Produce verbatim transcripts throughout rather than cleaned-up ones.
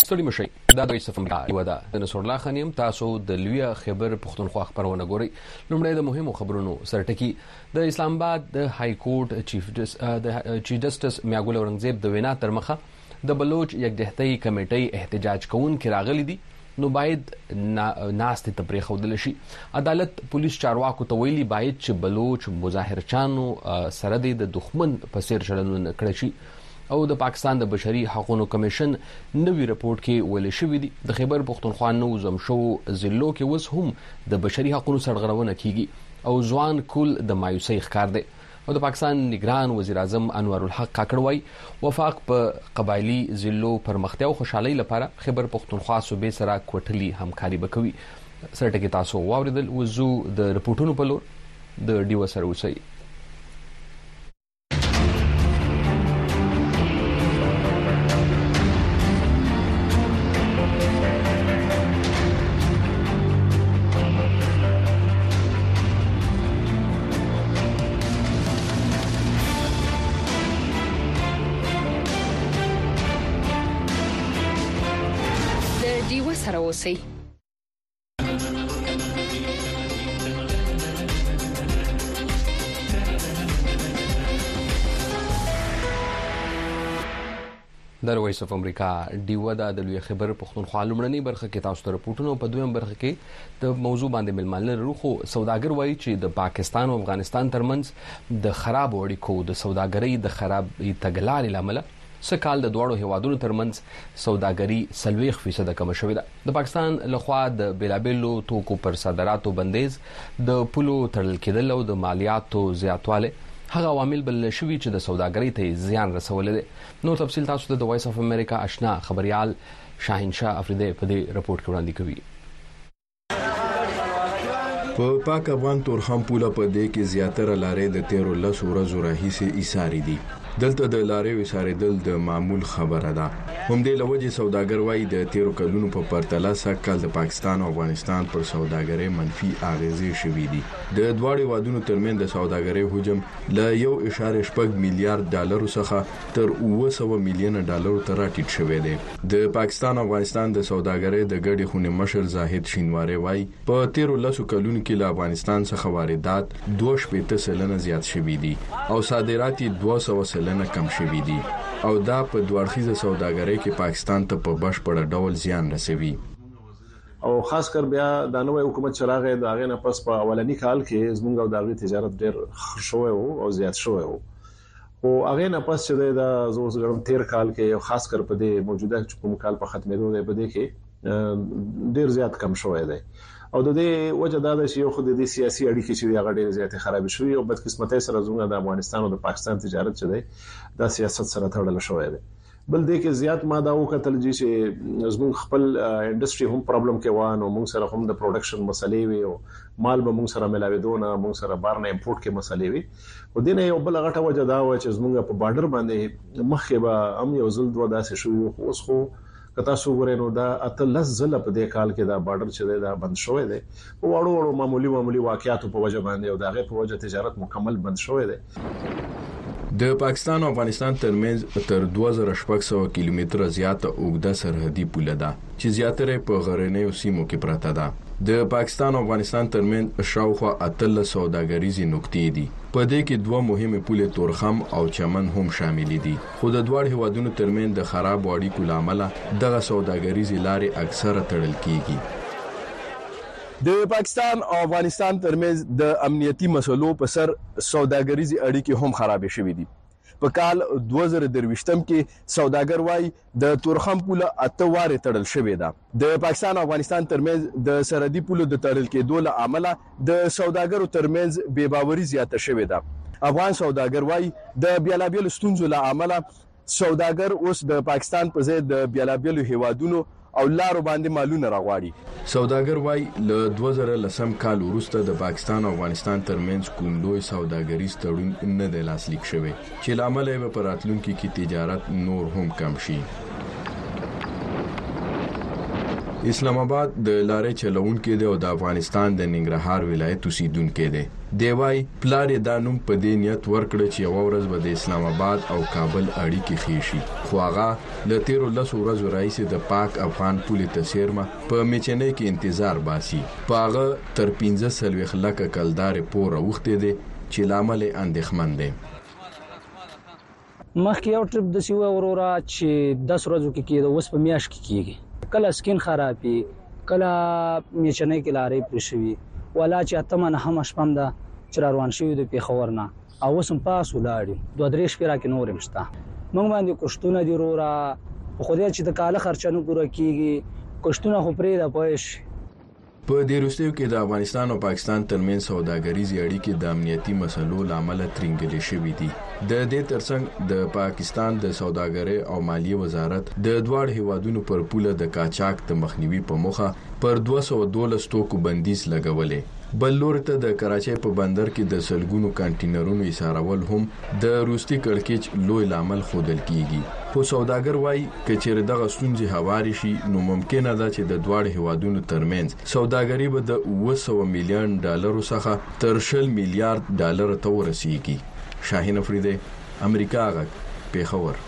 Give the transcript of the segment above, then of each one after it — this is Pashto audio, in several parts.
ستړي مشي دا د وایس اف امریکا یو ده د نصر الله خان یم تاسو د لوی خبر پښتونخوا خبرونه ګورئ. لومړی د مهمو خبرونو سرټکی د اسلام آباد د های کورټ چیف د چیف جسټس میاګول اورنګزیب د وینا تر مخه د بلوچ یکجهتۍ کمیټې احتجاج کوونکي راغلي دي نو باید ناست ته پرې خودل شي. عدالت پولیس چارواکو ته ویلي باید چې بلوچ مظاهرچانو سره د دښمن په څیر چلند کړی شي او د پاکستان د بشري حقوقو کمیشن نوی رپورت کې ویل شوی دی د خیبر پختونخوا نو زم شو ضلعو کې وس هم د بشري حقوقو سرغړونه کیږي او ځوان کول د مایوسۍ ښکار دی. او د پاکستان نگران وزیر اعظم انور الحق کاکړ وای وفاق په قبایلی ضلعو پرمختیا او خوشحالي لپاره خیبر پختونخوا صوبې سره کوټلی همکاري وکوي. سرټکی تاسو واوریدل وزو د رپورټونو په لور د ډیو سره وسی. سره اوسئ. د وایس اف امریکا ډیو دا د لوی خبر پښتونخوا لومړنی برخه کې تاسو ته رپورټونه په دویم برخه کې د موضوع باندې ململ روخو سوداګر وایي چې د پاکستان او افغانستان ترمنځ د خراب اړیکو د سوداګرۍ د خراب تګلارې لامل سکهال د دوړو هیوادونو ترمنځ سوداګري سلويخ فیصد کم شوې ده. د پاکستان لخوا د بیلابلو توکو پر صادراتو بندیز د پولو تړل کېدل او د مالیاتو زیاتواله هغه عوامل بل شوي چې د سوداګرۍ ته زیان رسولې ده. نو تفصیل تاسو ته د وایس اف امریکا آشنا خبريال شاهین شاه افریدی په دې رپورت کې وړاندې کوي. په پاک افغان تورخم پوله په دې کې زیاتره لارې د تیرو لس ورځو راهیسې ایساري دي. دلته د لارې وسارېدل د معمول خبره ده. هم دې لوجه سوداګر وایي د تیرو کلونو په پرتله سکهال د پاکستان او افغانستان پر سوداګرۍ منفي اغیزې شوې دي. د دواړو وادونو ترمن د سوداګرۍ حجم له یو اشاره شپږ میلیارډ ډالر څخه تر اوه سوه میلیون ډالر ته راټیټ شوی دی. د پاکستان او افغانستان د سوداګرۍ د ګډې خونې مشر زاهد شینواری وایي په تیرو لسو کلونو کې له افغانستان څخه واردات دوه شپېته سلنه زیات شوي دي او صادرات دوه سوه سلنه کم شوي دي او دا په دوړخیزه سوداګرۍ کې پاکستان ته په بشپړ ډول زیان رسوي. او خاص کر بیا د نوې حکومت چراغ د هغه نه پس په اولنی کال کې زمونږ او دغه تجارت ډېر شوی او زیات شوی او او هغه نه پس چې د زوزګرم تیر کال کې خاص کر په دې موجوده کوم کال په ختمېدو دی په دې کې ډېر زیات کم شوی دی. او د دې وجه دا ده چې یو خو د دې سیاسي اړیکې چې هغه ډېر زیات خراب شوي او بدقسمتۍ سره زموږ د افغانستان او د پاکستان تجارت چې دی دا سیاست سره تړل شوی دی. بل دې کې زیات ما دا وکتل چې زموږ خپل انډستری هم پرابلم کې وانه موږ سره هم د پروډکشن مسلې وي او مال به موږ سره ملاویدونه موږ سره بارنه امپورټ کې مسلې وي او دینه یو بل غټه وجه دا و چې زموږ په بارډر باندې مخې به هم یو ځل دوه داسې شوی خو اوس خو کتا سو ورنو دا اتلس زله په دې کال کې دا بارډر چې دا بند شوی دی او وړو وړو معمولی معمولی واقعیاتو په وجه باندې او داغه په وجه تجارت مکمل بند شوی دی. د پاکستان او افغانستان ترمنځ تر دوه زره شپږ سوه کیلومتره زیاته اوږده سرحدي پوله ده چې زیاتره په غرنیو سیمو کې پراته ده. د پاکستان او افغانستان ترمنځ شاوخوا اتلس سوداګریزي نقطې دي. په دې کې دوه مهمه پولې تورخم او چمن هم شامل دي. خو د دوه هیوادونو ترمنځ د خراب اړیکو لامل دغه سوداګریزي لارې اکثره تړل کیږي. د پاکستان او افغانستان ترمنځ د امنیتي مسلو په سر سوداګریزي اړیکې هم خراب شوې دي. په کال دوه زره درويشتم کې سوداګر وای د تورخم پوله اته واره تړل شوې ده. د پاکستان او افغانستان ترمنځ د سرحدي پولو د تړل کېدو له امله د سوداګرو ترمنځ بې باوري زیاته شوې ده. افغان سوداګر وای د بیلابیل ستونزو له امله سوداګر اوس د پاکستان په ځای د بیلابیل هیوادونو او لارو باندې مالونه راغواړي. سوداګر وای له دوه زره لسم کال وروسته د پاکستان او افغانستان ترمنځ کوم لوی سوداګریز تړون نه د لاسلیک شوی چې لامل یې په راتلونکي کې تجارت نور هم کم شي. اسلام آباد د لارې چلوونکو دی او د افغانستان د ننګرهار ولایت اوسیدونکو دی. دی وايي پلار یې دا نوم په دې نیت ورکړ چې یو ورځ به د اسلام آباد او کابل اړیکې ښې شي، خو هغه له تیرو لسو ورځو راهیسې د پاک افغان پولې ته څیرمه په میچنۍ کې انتظار باسي. په هغه تر پنځه څلوېښت لکه کلدارې پور اوښتې دی چې لامل یې اندېښمن دی. مخکې یو ټریپ د سیوه وروره چې دس ورځو کې کېده، اوس په میاشت کې کېږي. کله سکین خرابي، کله میچنۍ کې لارې پرې شوي، ولا چې اتمه نهمه شپه ده چې را روان شوي د پېښور نه، او اوس هم پاس ولاړ دوه درې شپې راکې نور هم شته. موږ باندې کښتونه دي وروره، په خدای چې د کاله خرچه نه پوره کېږي، کښتونه خو پرېږده پوه شي. په دې وروستیو کې د افغانستان او پاکستان ترمنځ سوداګریزې اړیکې د امنیتي مسلو لامل ترنګلې شوې دي. د دې ترڅنګ د پاکستان د سوداګرۍ او مالیې وزارت د دوه هیوادونو پر پوله د قاچاق د مخنیوي په موخه پر دوه سوه دولس توکو بندیز لګولې. بل لور ته د کراچۍ په بندر کې د سلګونو کانټینرونو ایسارول هم د روسي کړکېچ لوی لامل خودل کیږي. خو سوداګر وايي چې دغه ستونزې هواري شي نو ممکنه ده چې د دوه هیوادونو ترمنځ سوداګري به د اوه سوه میلیون ډالرو څخه تر شل میلیارډ ډالر ته ورسیږي. شاهین افریدی، امریکا غږ، پیښور.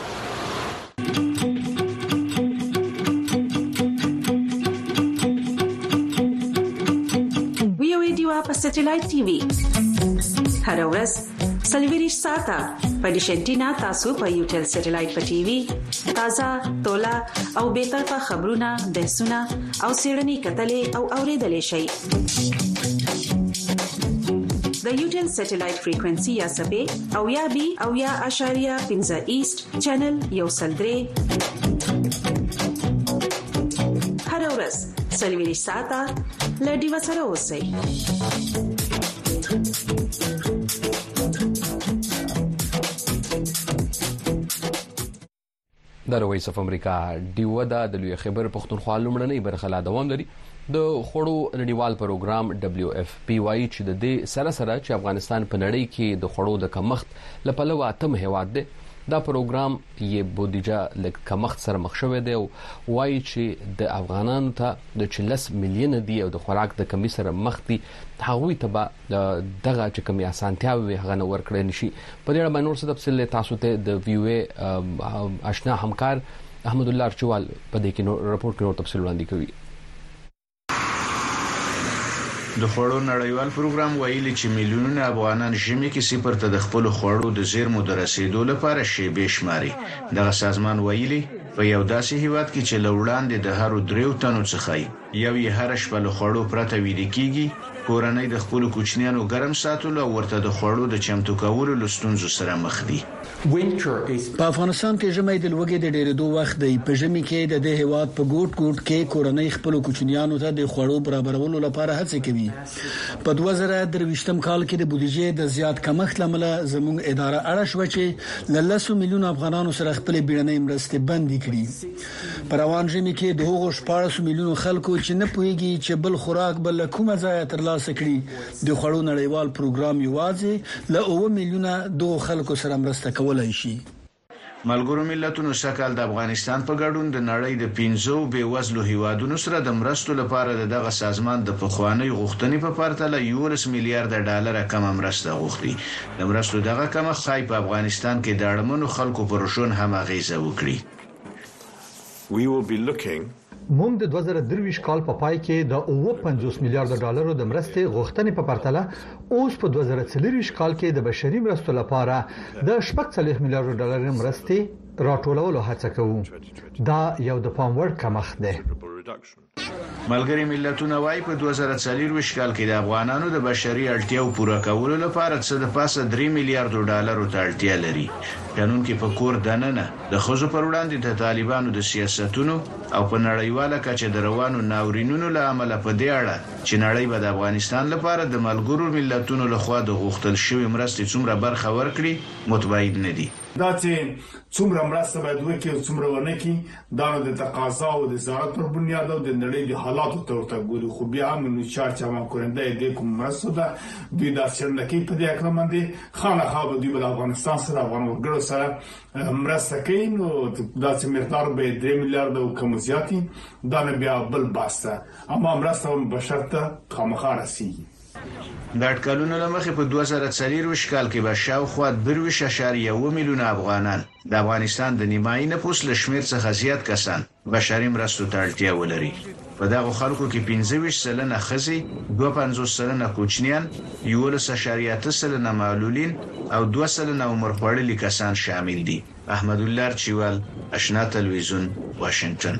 په سټلایټ ټي وي هر ورځ سلویریش ساته په ډیشنټینا تاسو په یوټل سټلایټ په ټي وي تازه تولا او به طرفه خبرونه، بحثونه او سیړنی کتلې او اوریدلې شي. د یوټل سټلایټ فریکوئنسي یا سبې او یا بي او یا اشاریه پنځه ایست چینل یو سلدري هر ورځ سلویریش ساته لډي وسره اوسئ. د وایس اف امریکا ډیو دا د لوی خبر پښتونخوا لومړنۍ برخه لا دوام لري. د خوړو نړیوال پروګرام دبليو اف پی وايي چې د دې سره سره چې افغانستان په نړۍ کې د خوړو د کمښت لپاره اتم هیواد دی. دا پروګرام یې بودیجه لکه کمښت سره مخ شوی دی او وايي چې د افغانانو ته د چلس میلیون دی او د خوراک د کمی سره مخ دي، هغوی ته به دغه چې کمی اسانتیاوي هغه نه ورکړي نشي. په دې اړه باندې نور څه تفصیل تاسو ته د ویو ای آشنا همکار احمد الله ارچوال په دې کې راپور کې نور تفصیل وړاندې کوي. د خوړو نړیوال پروګرام ویلي چې میلیونونه افغانان ژمي کې صفر ته د خپل خوړو د زیرمو د رسیدو لپاره شیبې شماري. دغه سازمان ویلي په یو داسې هیواد کې چې لوړاندې د هرو دریو تنو څخه یو یې هر شپه له خوړو پرته ویلي کیږي، کورنۍ د خپل کوچنیانو ګرم ساتلو او ورته د خوړو د چمتو کولو لستونزو سره مخ دي. په افغانستان کې ژمي د لوګي د ډېرېدو وخت دی. په ژمي کې د دې هیواد په ګوټ ګوټ کې کورنۍ خپل کوچنیانو ته د خوړو برابرولو لپاره هڅه کوي. په دوه زره درویشتم کال کې د بودیجې د زیات کمښت لامل زموږ اداره اړه شو چې ل لسو میلیون افغانانو سره خپل بیړنۍ مرستې بندي کړي. په روان ژمي کې د هغو شپاړس میلیون خلکو چې نه پوهیږي چې بل خوراک بل کومه ځای ترلاسه کړي، د خوړو نړیوال پروګرام یوازې ل اوه میلیونه دوه خلکو سره مرسته کوي. ملګرو ملتونو سکهال د افغانستان په ګډون د نړۍ د پنځو بې وزلو هیوادونو سره د مرستو لپاره دغه سازمان د پخوانی غوښتنې په پرتله یولس میلیارډ ډالر کم مرسته غوښتي. د مرستو دغه کم خای په افغانستان کې د اړمنو خلکو پر شون هم غیزه وکړي. We will be looking موږ د دوه زره درویشت کال په پای کې د اوه پنځوس میلیارډ ډالرو د مرستې غوښتنې په پرتله اوس په دوه زره څلوېښت کال کې د بشري مرستو لپاره د شپږ څلوېښت میلیارډ ډالر مرستې راټولولو هڅه کوو. دا یو د پام وړ کمښت دی. ملګری ملتونه وايي په دوه زره څلوېښت کال کې د افغانانو د بشري اړتیاو پوره کولو لپاره څه د پاسه درې میلیارډ ډالرو ته اړتیا لري. قانون کې په کور دننه د خزو پر وړاندې د طالبانو د سیاستونو او په نړیواله کچه د روانو ناورینونو له امله په دې اړه چې نړۍ به د افغانستان لپاره د ملګرو ملتونو لخوا د غوښتل شوی مرستې څومره برخه ورکړي متباید نه دي. دا چې څومره مرسته باید وکړي او څومره ونه کړي دا د تقاضا او د ضرورت پر بنیاد او د نړۍ د حالاتو ته ورته ګوري. خو بیا هم نو چارچا ما کورنده دې کوم مرسته ده دوی دا څنګه کوي په دې اړه باندې خامخا به دوی د افغانستان سره افغان ورګړو سره مرسته کوي. نو دا چې مقدار به درې میلیارډ او کوم زیاتی دا نه بیا بل باسته اما مرسته هم بشرطه خامخا رسیږي. د اټکلونو لمخې په دوه زره څلور کال کې به شاوخوا درویش اشاریه و میلیونه افغانان د افغانستان د نیمایي نفوس له شمېر څخه زیات کسان بشري مرستو ته اړتیا ولري. په دغه خلکو کې پنځه ویشت سلنه ښځې، دوه پنځوس سلنه کوچنیان، یولس اشاریه اته سلنه معلولین او دوه سلنه عمر خوړلي کسان شامل دي. احمد الله چوال، آشنا تلویزیون، واشنگټن.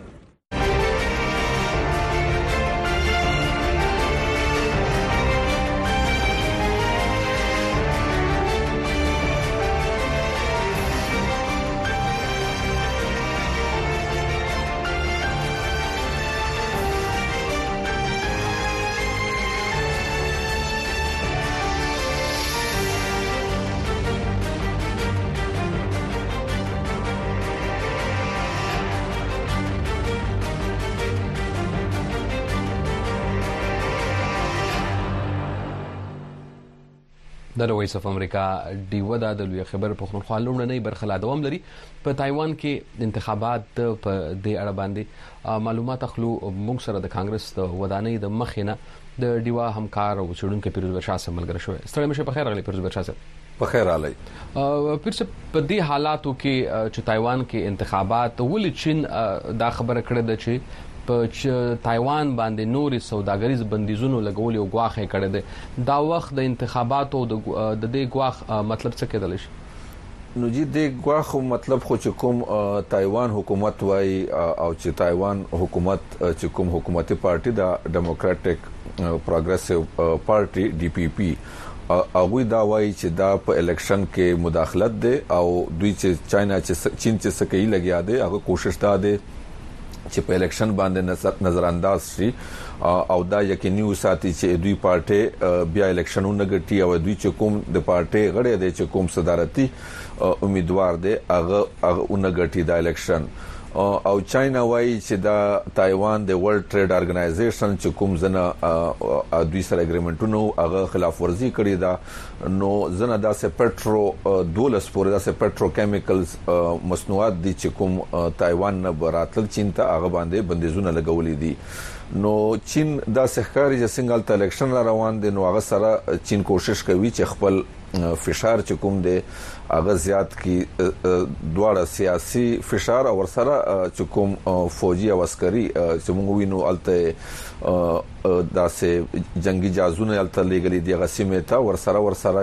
د وایس اف امریکا ډیوه د لوی خبر پښتونخوا لومړنۍ برخه لا دوام لري. په تایوان کې انتخابات په دې اړه باندې معلومات اخلو. موږ سره د کانګرس د ودانۍ د مخینه د ډیوه همکار او چړونکو پیروز بشا سره ملګری شو. ستړي مشه په خیر غلي پیروز بشا سره په خیر علي. پیرس په دې حالاتو کې چې تایوان کې انتخابات ولې چین دا خبره کړې ده چې په تایوان باندې نوري سوداګریز بندیزونو لګول او غواخه کړي دي. دا وخت د انتخاباتو د دې غواخ مطلب څه کېدل شي؟ نو جی د غواخ مطلب خو چې کوم تایوان حکومت وای او چې تایوان حکومت چې کوم حکومتي پارټي د ډیموکراټک پروګریسیو پارټي ډي پی پی هغه دا وایي چې دا په الیکشن کې مداخلت ده او دوی چې چاینا چې چین چې سکی لګیا دي هغه کوشش دا ده چې په الیکشن باندې نظر انداز شي او دا یقیني وساتي چې دوی پارټي بیا الیکشنونه ګټي او دوی چې کوم د پارټي غړي دي چې کوم صدارتي امیدوار دي هغه هغه اون ګټي د الیکشن. او چاینا وایي چې دا تایوان د ورلد ټریډ ارګنایزیشن چې کوم زنه دوی سره اګریمنټونو هغه خلاف ورزي کړی دا. نو زنه دا سه پټرو دولس پورې دا سه پټرو کیمیکلز مصنوعات دي چې کوم تایوان نه براتل چین ته هغه باندې بندیزونه لګولې دي. نو چین دا سحکاري چې سنگل ته الیکشن روان دي نو هغه سره چین کوشش کوي چې خپل فشار چې کوم دی هغه زیات کی دواړه سیاسي فشار او سره چې کوم فوجي او عسکري چې موږ وینو الته داسې جنگي جازونه الته لګلې دي غسیمه ته ور سره ور سره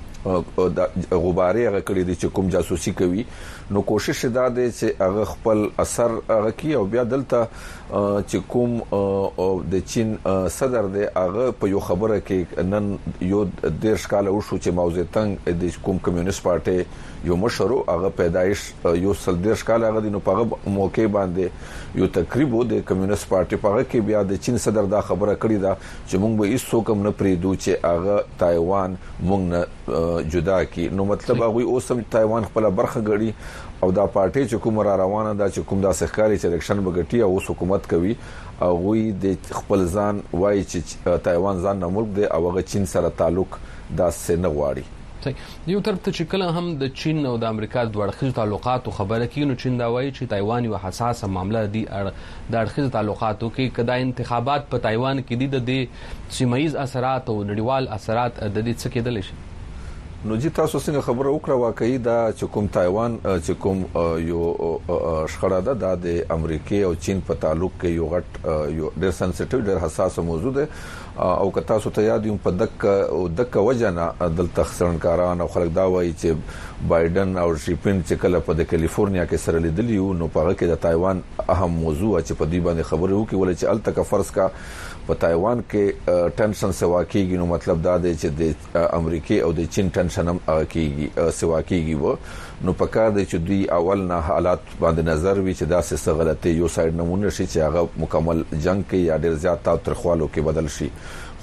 غباري هغه کړی دي چې کوم جاسوسي کوي. نو کوشش دا دی چې هغه خپل اثر هغه کوي او بیا دلته چې کوم د چین صدر دی هغه په یو خبره کې نن یو ډیر ښکاله وشو چې ماو زیتنګ د کوم کمیونست پارټي یو مشر هغه پیدایش یو سل ډیر ښکاله هغه د نو په موقع باندې یو تقریبا د کمیونست پارټي په هغه کې بیا د چین صدر دا خبره کړې ده چې موږ به هیڅ څوک نه پریدو چې هغه تایوان موږ نه جدا کی. نو مطلب هغه اوسم تایوان خپل برخه غړي او دا پارټي چې کوم را روانه ده چې کوم دا سحکاري چې الیکشن بغټي او حکومت کوي او وی د خپل ځان وایي چې تایوان ځان نه ملک دی او هغه چین سره تعلق دا سه نه غواړي. یو طرف ته چې کله هم د چین او د امریکا د اړخیزو تعلقاتو خبره کوي نو چین دا وایي چې تایوان یو حساسه معاملہ دی د اړخیزو تعلقاتو کې کدا انتخابات په تایوان کې دي د سیمایز اثرات او نړیوال اثرات د دې څه کېدل شي؟ نو جی تاسو څنګه خبره وکړه واقعي دا چې کوم تایوان چې کوم یو شخړه ده د امریکا او چین په تعلق کې یو غټ یو ډېر سنسټیو ډېر حساس موضوع ده او که تاسو ته یاد یم په دک او دک وجنه د تخصرنکاران او خلک دا وایي چې بایدن او شیپین چې کله په کیلیفورنیا کې سره لیدلی نو په هغه کې د تایوان اهم موضوع چې په دې باندې خبرې وکړي ولې چې الته کا فرض کا په تایوان کې ټنشن سوا کېږي نو مطلب دا دی چې د امریکا او د چین ټنشن هم کېږي سوا کېږي وو نو پکار دی چې دوی اول نه حالات باندې نظر وی چې دا څه غلطي یو سایډ نمونه شي چې هغه مکمل جنگ کې یا ډیر زیات تاوترخوالو کې بدل شي.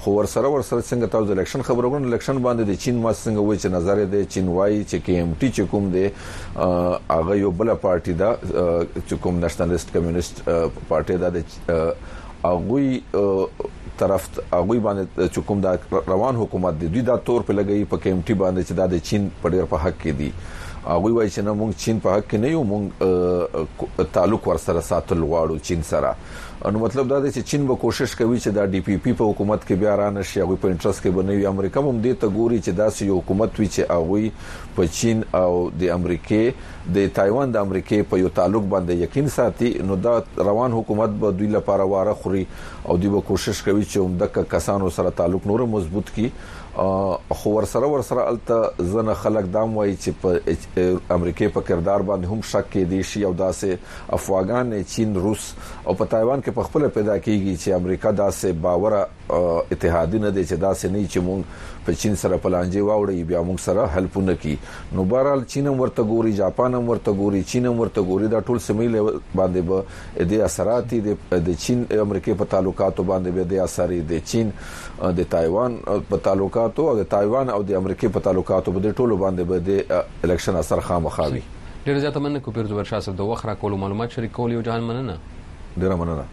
خو ور سره ور سره څنګه تاسو د الیکشن خبرو غون الیکشن باندې د چین ما څنګه وایي چې نظر دی چین وایي چې کې ام ټي چې کوم دی هغه یو بل پارټي دا چې کوم نېشنلیست کمیونست پارټي دا د هغه طرف هغه باندې چې کوم دا روان حکومت دی دوی دا تور په لګي په کې ام ټي باندې چې دا د چین په ډیر په حق کې دی هغه وایي چې نه مونږ چین په حق کې نه یو مونږ تعلق ور سره ساتل غواړو چین سره نو مطلب دا دی چې چین به کوشش کوي چې دا ډي پی پی په حکومت کې بیا رانه شي هغه په انټرست کې بنوي امریکا هم دې ته ګوري چې دا یو حکومت وي چې هغه په چین او د امریکای د تایوان د امریکای په یو تعلق باندې یقین ساتي نو دا روان حکومت به دوی لپاره واره خوري او دوی به کوشش کوي چې هم د کسانو سره تعلق نور مضبوط کړي خو ور سره ور سره الته زنه خلک دام وایي چې په امریکای په کردار باندې هم شک کې دي شي او داسې افغان چین روس او په تایوان کې په خپل پیدا کیږي چې امریکا داسې باور اتحادی نه دي چې داسې نه چې مونږ په چین سره پلانجه واوړي بیا مونږ سره حلپونه کی نو بهرحال چین هم ورته ګوري جاپان هم ورته ګوري چین هم ورته ګوري دا ټول سیمې باندې به د اثرات د چین امریکای په تعلقاتو باندې به د اثر د چین د تایوان په تعلقاتو او د تایوان او د امریکای په تعلقاتو په ټولو باندې به د الیکشن اثر خامخاوي ډیر زیات مننه کو پیر زبر شاه صاحب د وخت را کولو معلومات شریکول یو جهان مننه ډیر مننه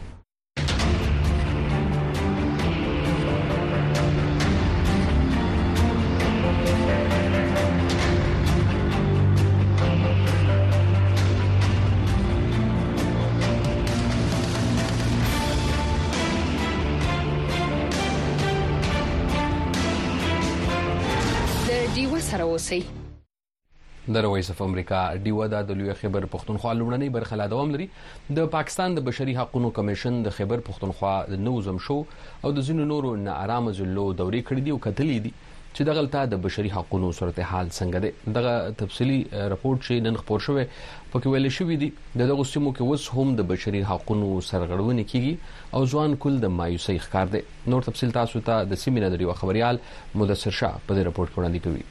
د وایس اف امریکا ډیو د لوی خیبر پښتونخوا لومړنۍ برخه لا دوام لري د پاکستان د بشري حقوقو کمیشن د خیبر پښتونخوا د نوزم شو او د زینو نورو نه آرام زلو دوري کړې دي او کتلې دي چې دغه غلطه د بشري حقوقو صورتحال څنګه ده دغه تفصيلي رپورت چې نن خبر شوی پکې ویل شوی دی دغه سیمو کې وس هم د بشري حقوقو سرغړونه کیږي او ځوان کل د مایوسۍ ښکار دي نور تفصيل تاسو ته د سیمینار د یو خبريال مدثر شاه په دې رپورت کې وړاندې کوي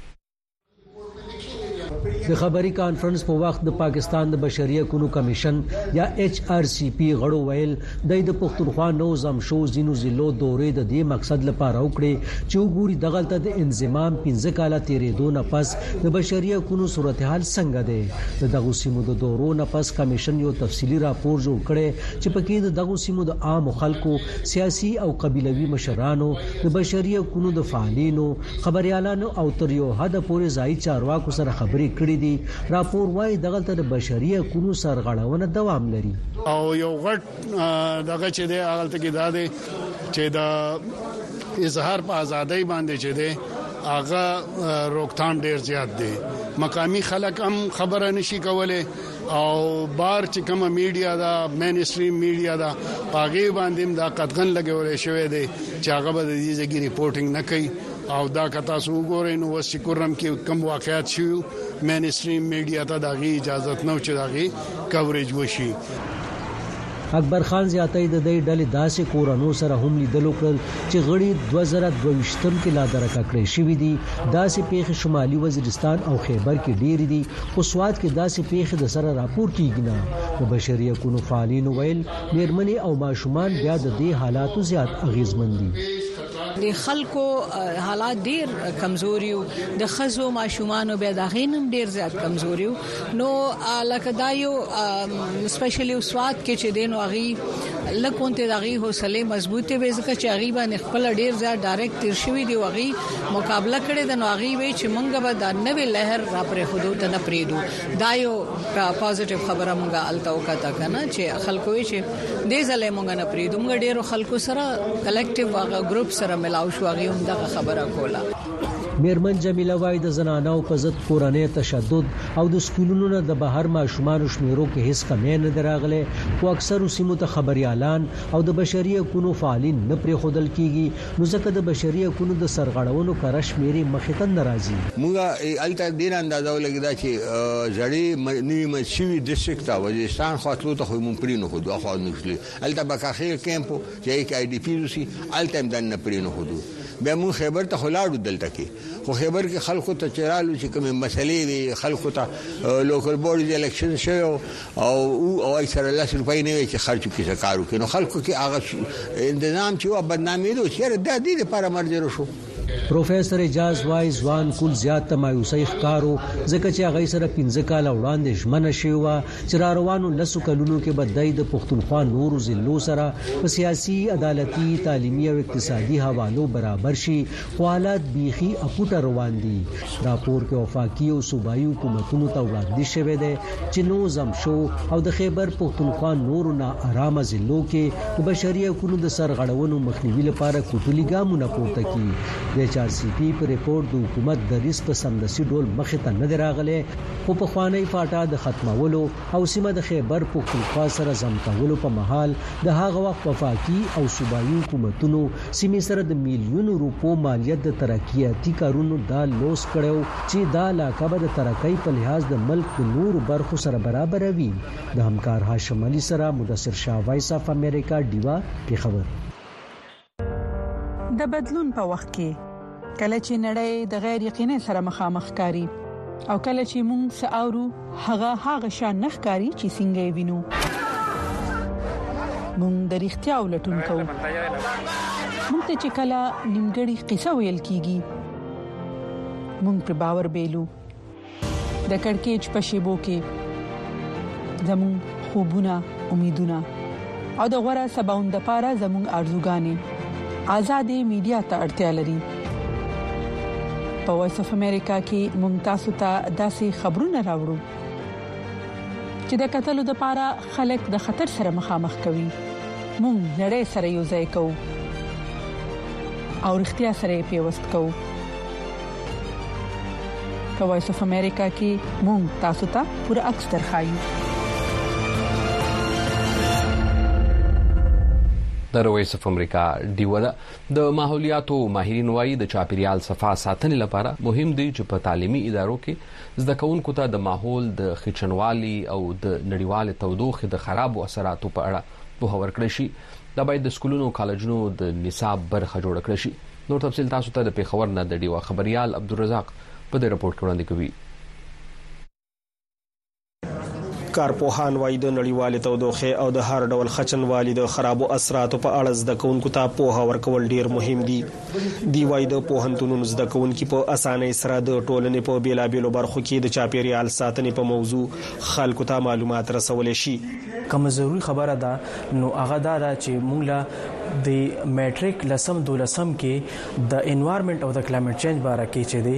د خبري کانفرنس په وخت د پاکستان د بشري حقوقو کمیشن یا ایچ آر سی پی غړو ویل د پښتونخوا نوزم شو زینو زلو دورې د دې مقصد لپاره وکړي چې وګوري دغلطه د انضمام پنځه کاله تیرېدو نه پس د بشري حقوقو صورتحال څنګه ده د دغه سیمو د دورو نه پس کمیشن یو تفصيلي راپور جوړ کړي چې پکې د دغه سیمو د عام خلکو سیاسي او قبيلوي مشرانو د بشري حقوقو د فعالینو خبريالانو او تر یو حد پورې ځای چارواکو سره خبرې کړي دي راپور وايي دغه د بشري حقوقو سرغړونه دوام لري او یو غټ دغه چې د هغه کې دا دی چې د اظهار په ازادۍ باندې چې دی هغه روکتام ډیر زیات دی مقامی خلک هم خبره نشي کوله او بار چې کومه میډیا دا مین سټریم میډیا دا پاګې باندې دا قطغن لګولې شوې دي چې هغه به د دې ځګي ریپورتینګ نه کوي او دا کتا سو ګورې نو وسکرم کې کم واقعیت شو مین سټریم میډیا ته دغه اجازه نه و چې دغه کوریج وشي اکبر خان زیاتې د دې ډلې داسې کورونو سره هم لیدلو کړل چې غړي دوه زره دوه ویشتم کې لا درکه کړې شوې دي داسې پیښه شمالي وزیرستان او خیبر کې ډېری دي خو سواد کې داسې پیښه د سره راپور کیږي نه د بشري حقوقو فعالین ویل میرمنې او ماشومان بیا د دې حالاتو زیات اغیزمن دي د خلکو حالات ډیر کمزوري او د خزو ماشومان به د غینم ډیر زیات کمزوري نو لکه دا یو سپیشلی سواد کې چې دین واغي لکونته دغه حوصله مضبوطه به ځکه چې غي باندې خپل ډیر زیات ډایرکټ تیر شوی دی واغي مقابله کړي د نواغي وی چې مونږ به د نوې لهر را پرې حدود نه پریدو دا یو پازیټیو خبره مونږه الته وکړه کنه چې خلکو یې چې دې ځلې مونږ نه پریدو مونږ ډیرو خلکو سره کلیکټیو واغه ګروپ سره ملاو شو غي هم دغه خبره کوله میرمن جمیله وای د زنانو په ضد کورنۍ تشدد او د سکولونو نه د بهر ماشومان شمیرو کې هیڅ کمی نه دراغله خو اکثر سیمو ته خبريالان او د بشري حقوقو فعالین نه پرې خودل کیږي نو ځکه د بشري حقوقو د سرغړونو کرش میري مخه ته ناراضي موږ الته دین اندازو لګیدا چې ځړې نیمه شوی ډیسټریکټ ته وزیرستان خاطلو ته خو مونږ پرې نه خو دوه خو نشلي الته بکاخیر کیمپ چې یک آی ډی پی روسي الته هم دنه پرې نه خو بیا مون خیبر ته خلاړو دلته کې خو خیبر کې خلکو ته چرالو چې کوم مسلې وي خلکو ته لوکل بورډ الیکشن شو او او اکثر لاس روپۍ نه چې خرچ کې کارو کینو خلکو کې هغه تنظیم چې بدنامي دوی چیرې د دې لپاره مرجر شو. پروفیسور اجاز وای ځوان کول زیات مایوسۍ ښکارو ځکه چې هغه سره پنځه کال وړاندې ژمنه شوی و چې را روانو لسو کلونو کې بدای د پښتونخوا نورو ضلعو سره په سیاسي عدالتي تعلیمي او اقتصادي حوالو برابر شي خو حالات بیخي اپوټه روان دي. راپور کې وفاقي او صوبایي حکومتونو ته وړاندې شوی دی چې نو زم شو او د خیبر پښتونخوا نورو نه آرام ضلعو کې د بشري حقوقو د سرغړونو مخنیوي لپاره کوټلي ګامونه پورته کړي. د ایچ آر سی پی په ریپورت د حکومت د ریس په سمدسي ډول مخې ته نه راغله خو په خوانی فاټا د ختمولو او سیمه د خیبر پختونخوا سره ځمکولو په محل د هغه وخت وفاقي او صوبایي حکومتونو سیمه سره د میلیونو روپو مالیت د ترقیاتي کارونو دا لوس کړو چې دا علاقه د ترقۍ په لحاظ د ملک د نور برخو سره برابر وي. د همکار هاشم علي سره مدثر شاه وایس اف امریکا دیوا پیښور. د بدلون په وخت کې کله چې نړۍ د غیر یقیني سره مخامخ کاری او کله چې موږ ساورو هغه هغه شان نخکاری چې څنګه وینو موږ د اړتیا ولټون کوو. موږ ته چې کله نیمګړی قصه ویل کیږي موږ پر باور بیلو د کڑکېچ په شیبو کې زموږ خوبونه امیدونه او د غوړه سباوند لپاره زموږ ارزوګانې آزادې میډیا ته اړتیا لري. په وایس اف امریکا کې موږ تاسو ته داسې خبرونه راوړو چې د قتل لپاره خلک د خطر سره مخامخ کوي. موږ نړۍ سره یو ځای کوو او اړتیا سره پیوست کوو. په وایس اف امریکا کې موږ تاسو ته پوره عکس درخایو. د وایس اف امریکا دیوه د ماحولیاتو ماهرین وایي د چاپیریال صفا ساتنې لپاره مهم دی چې په تعلیمي ادارو کې زده کوونکو ته د ماحول د خچنوالي او د نړیوال تودوخې د خرابو اثراتو په اړه پوهه ورکړي شي. دا باید د سکولونو کالجونو د نصاب برخه جوړ کړي شي. نور تفصیل تاسو ته د پیښور نه د دیوه خبريال عبدالرزاق په دې رپورت کې وړاندې کوي. کارپوهان وايي د نړیوال تودوخه او د هر ډول خچنوالي د خرابو اثراتو په اړه زده کوونکو ته پوهه ورکول ډیر مهم دي. دی وايي د پوهنتونونو زده کوونکو په اسانۍ سره د ټولنې په بیلابېلو برخو کې د چاپیریال ساتنې په موضوع خلکو ته معلومات رسول شي. کوم ضروري خبره ده نو هغه دا چې موږ له د میټریک لسم دولسم کې د انوایرنمنت او د کلایمټ چینج باره کې چې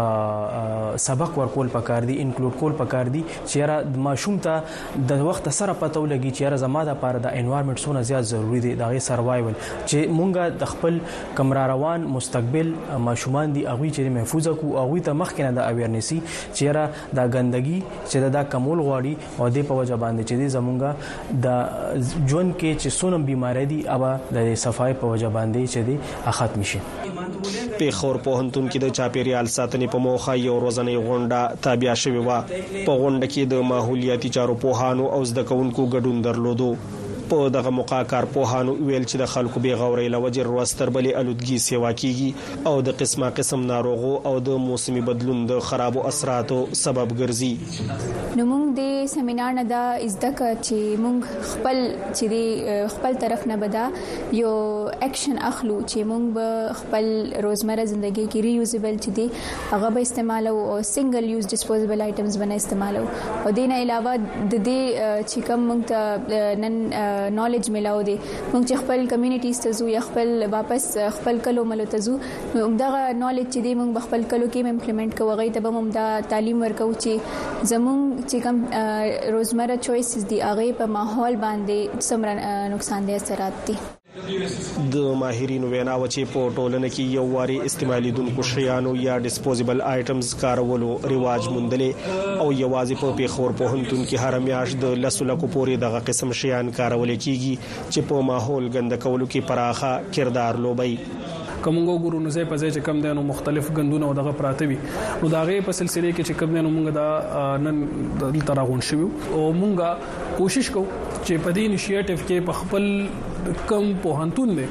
دی سبق ورکول پکار دي انکلود کول پکار دي چې را ماشوم ته د وخت سره پته ولګي چې را زماده لپاره د انوایرنمنت څونه زیات ضروری دي د سروایول چې مونږه د خپل کمرا روان مستقبل ماشومان دي هغه چې محفوظ کو هغه ته مخکنه د اویرنسي چې را د ګندګي چې د کمول غواړي او د په وجه باندې چې زمونږه د ژوند کې چې سونم بیماری دي اوبه د صفای په وجه باندې چې دي ختم شي. پیښور پوهنتون کې د چاپیریال ساتنې په موخه یو ورځنی غونډه تابع شوې و. په غونډه کې د ماحولیاتي چارو پوهانو او زده کوونکو ګډون درلودو. په دغه موقع کارپوهانو ویل چې د خلکو بې غورۍ لوجر روستر بلې الودګي سیوا کیږي او د قسمه قسم ناروغو او د موسمي بدلون د خرابو اثراتو سبب ګرځي. نو موږ د سیمینار نه دا زده چې موږ خپل چې خپل طرف نه بدا یو اکشن اخلو چې موږ به خپل روزمره ژوندۍ کې ریوزبل چې دی هغه به استعمالو او سنگل یوز ډیسپوزیبل آیټمز باندې استعمالو او دینه علاوه د دې چې کوم موږ ته نن نالج ملاو دي موږ چې خپل کمیونټیز ته زو یا خپل واپس خپل کلو ملو ته زو دغه نالج چې دی موږ خپل کلو کې امپلیمنٹ کوو غي ته به موږ د تعلیم ورکو چې زموږ چې کوم روزمره چويسز دي هغه په ماحول باندې څومره نقصان دي اثرات دي. د ماهرینو وینا و چې په ټولنه کې یو واري استعمالیدونکو شیانو یا ډیسپوزیبل آیټمز کارولو رواج موندلې او یوازې په پیښور پوهنتون کې هر میاشت د لسو لکو پورې دغه قسم شیان کارول کیږي چې په ماحول ګند کولو کې پراخه کردار لوبي. کومو ګورو نو زې په ځای چې کم دینو مختلف غندونه او دغه پراته وي نو دغه په سلسله کې چې کم دینو موږ دا نن د تراغون شوو او موږ کوشش کوو چې په دې انیشیټیو کې په خپل کم پوهنتون دی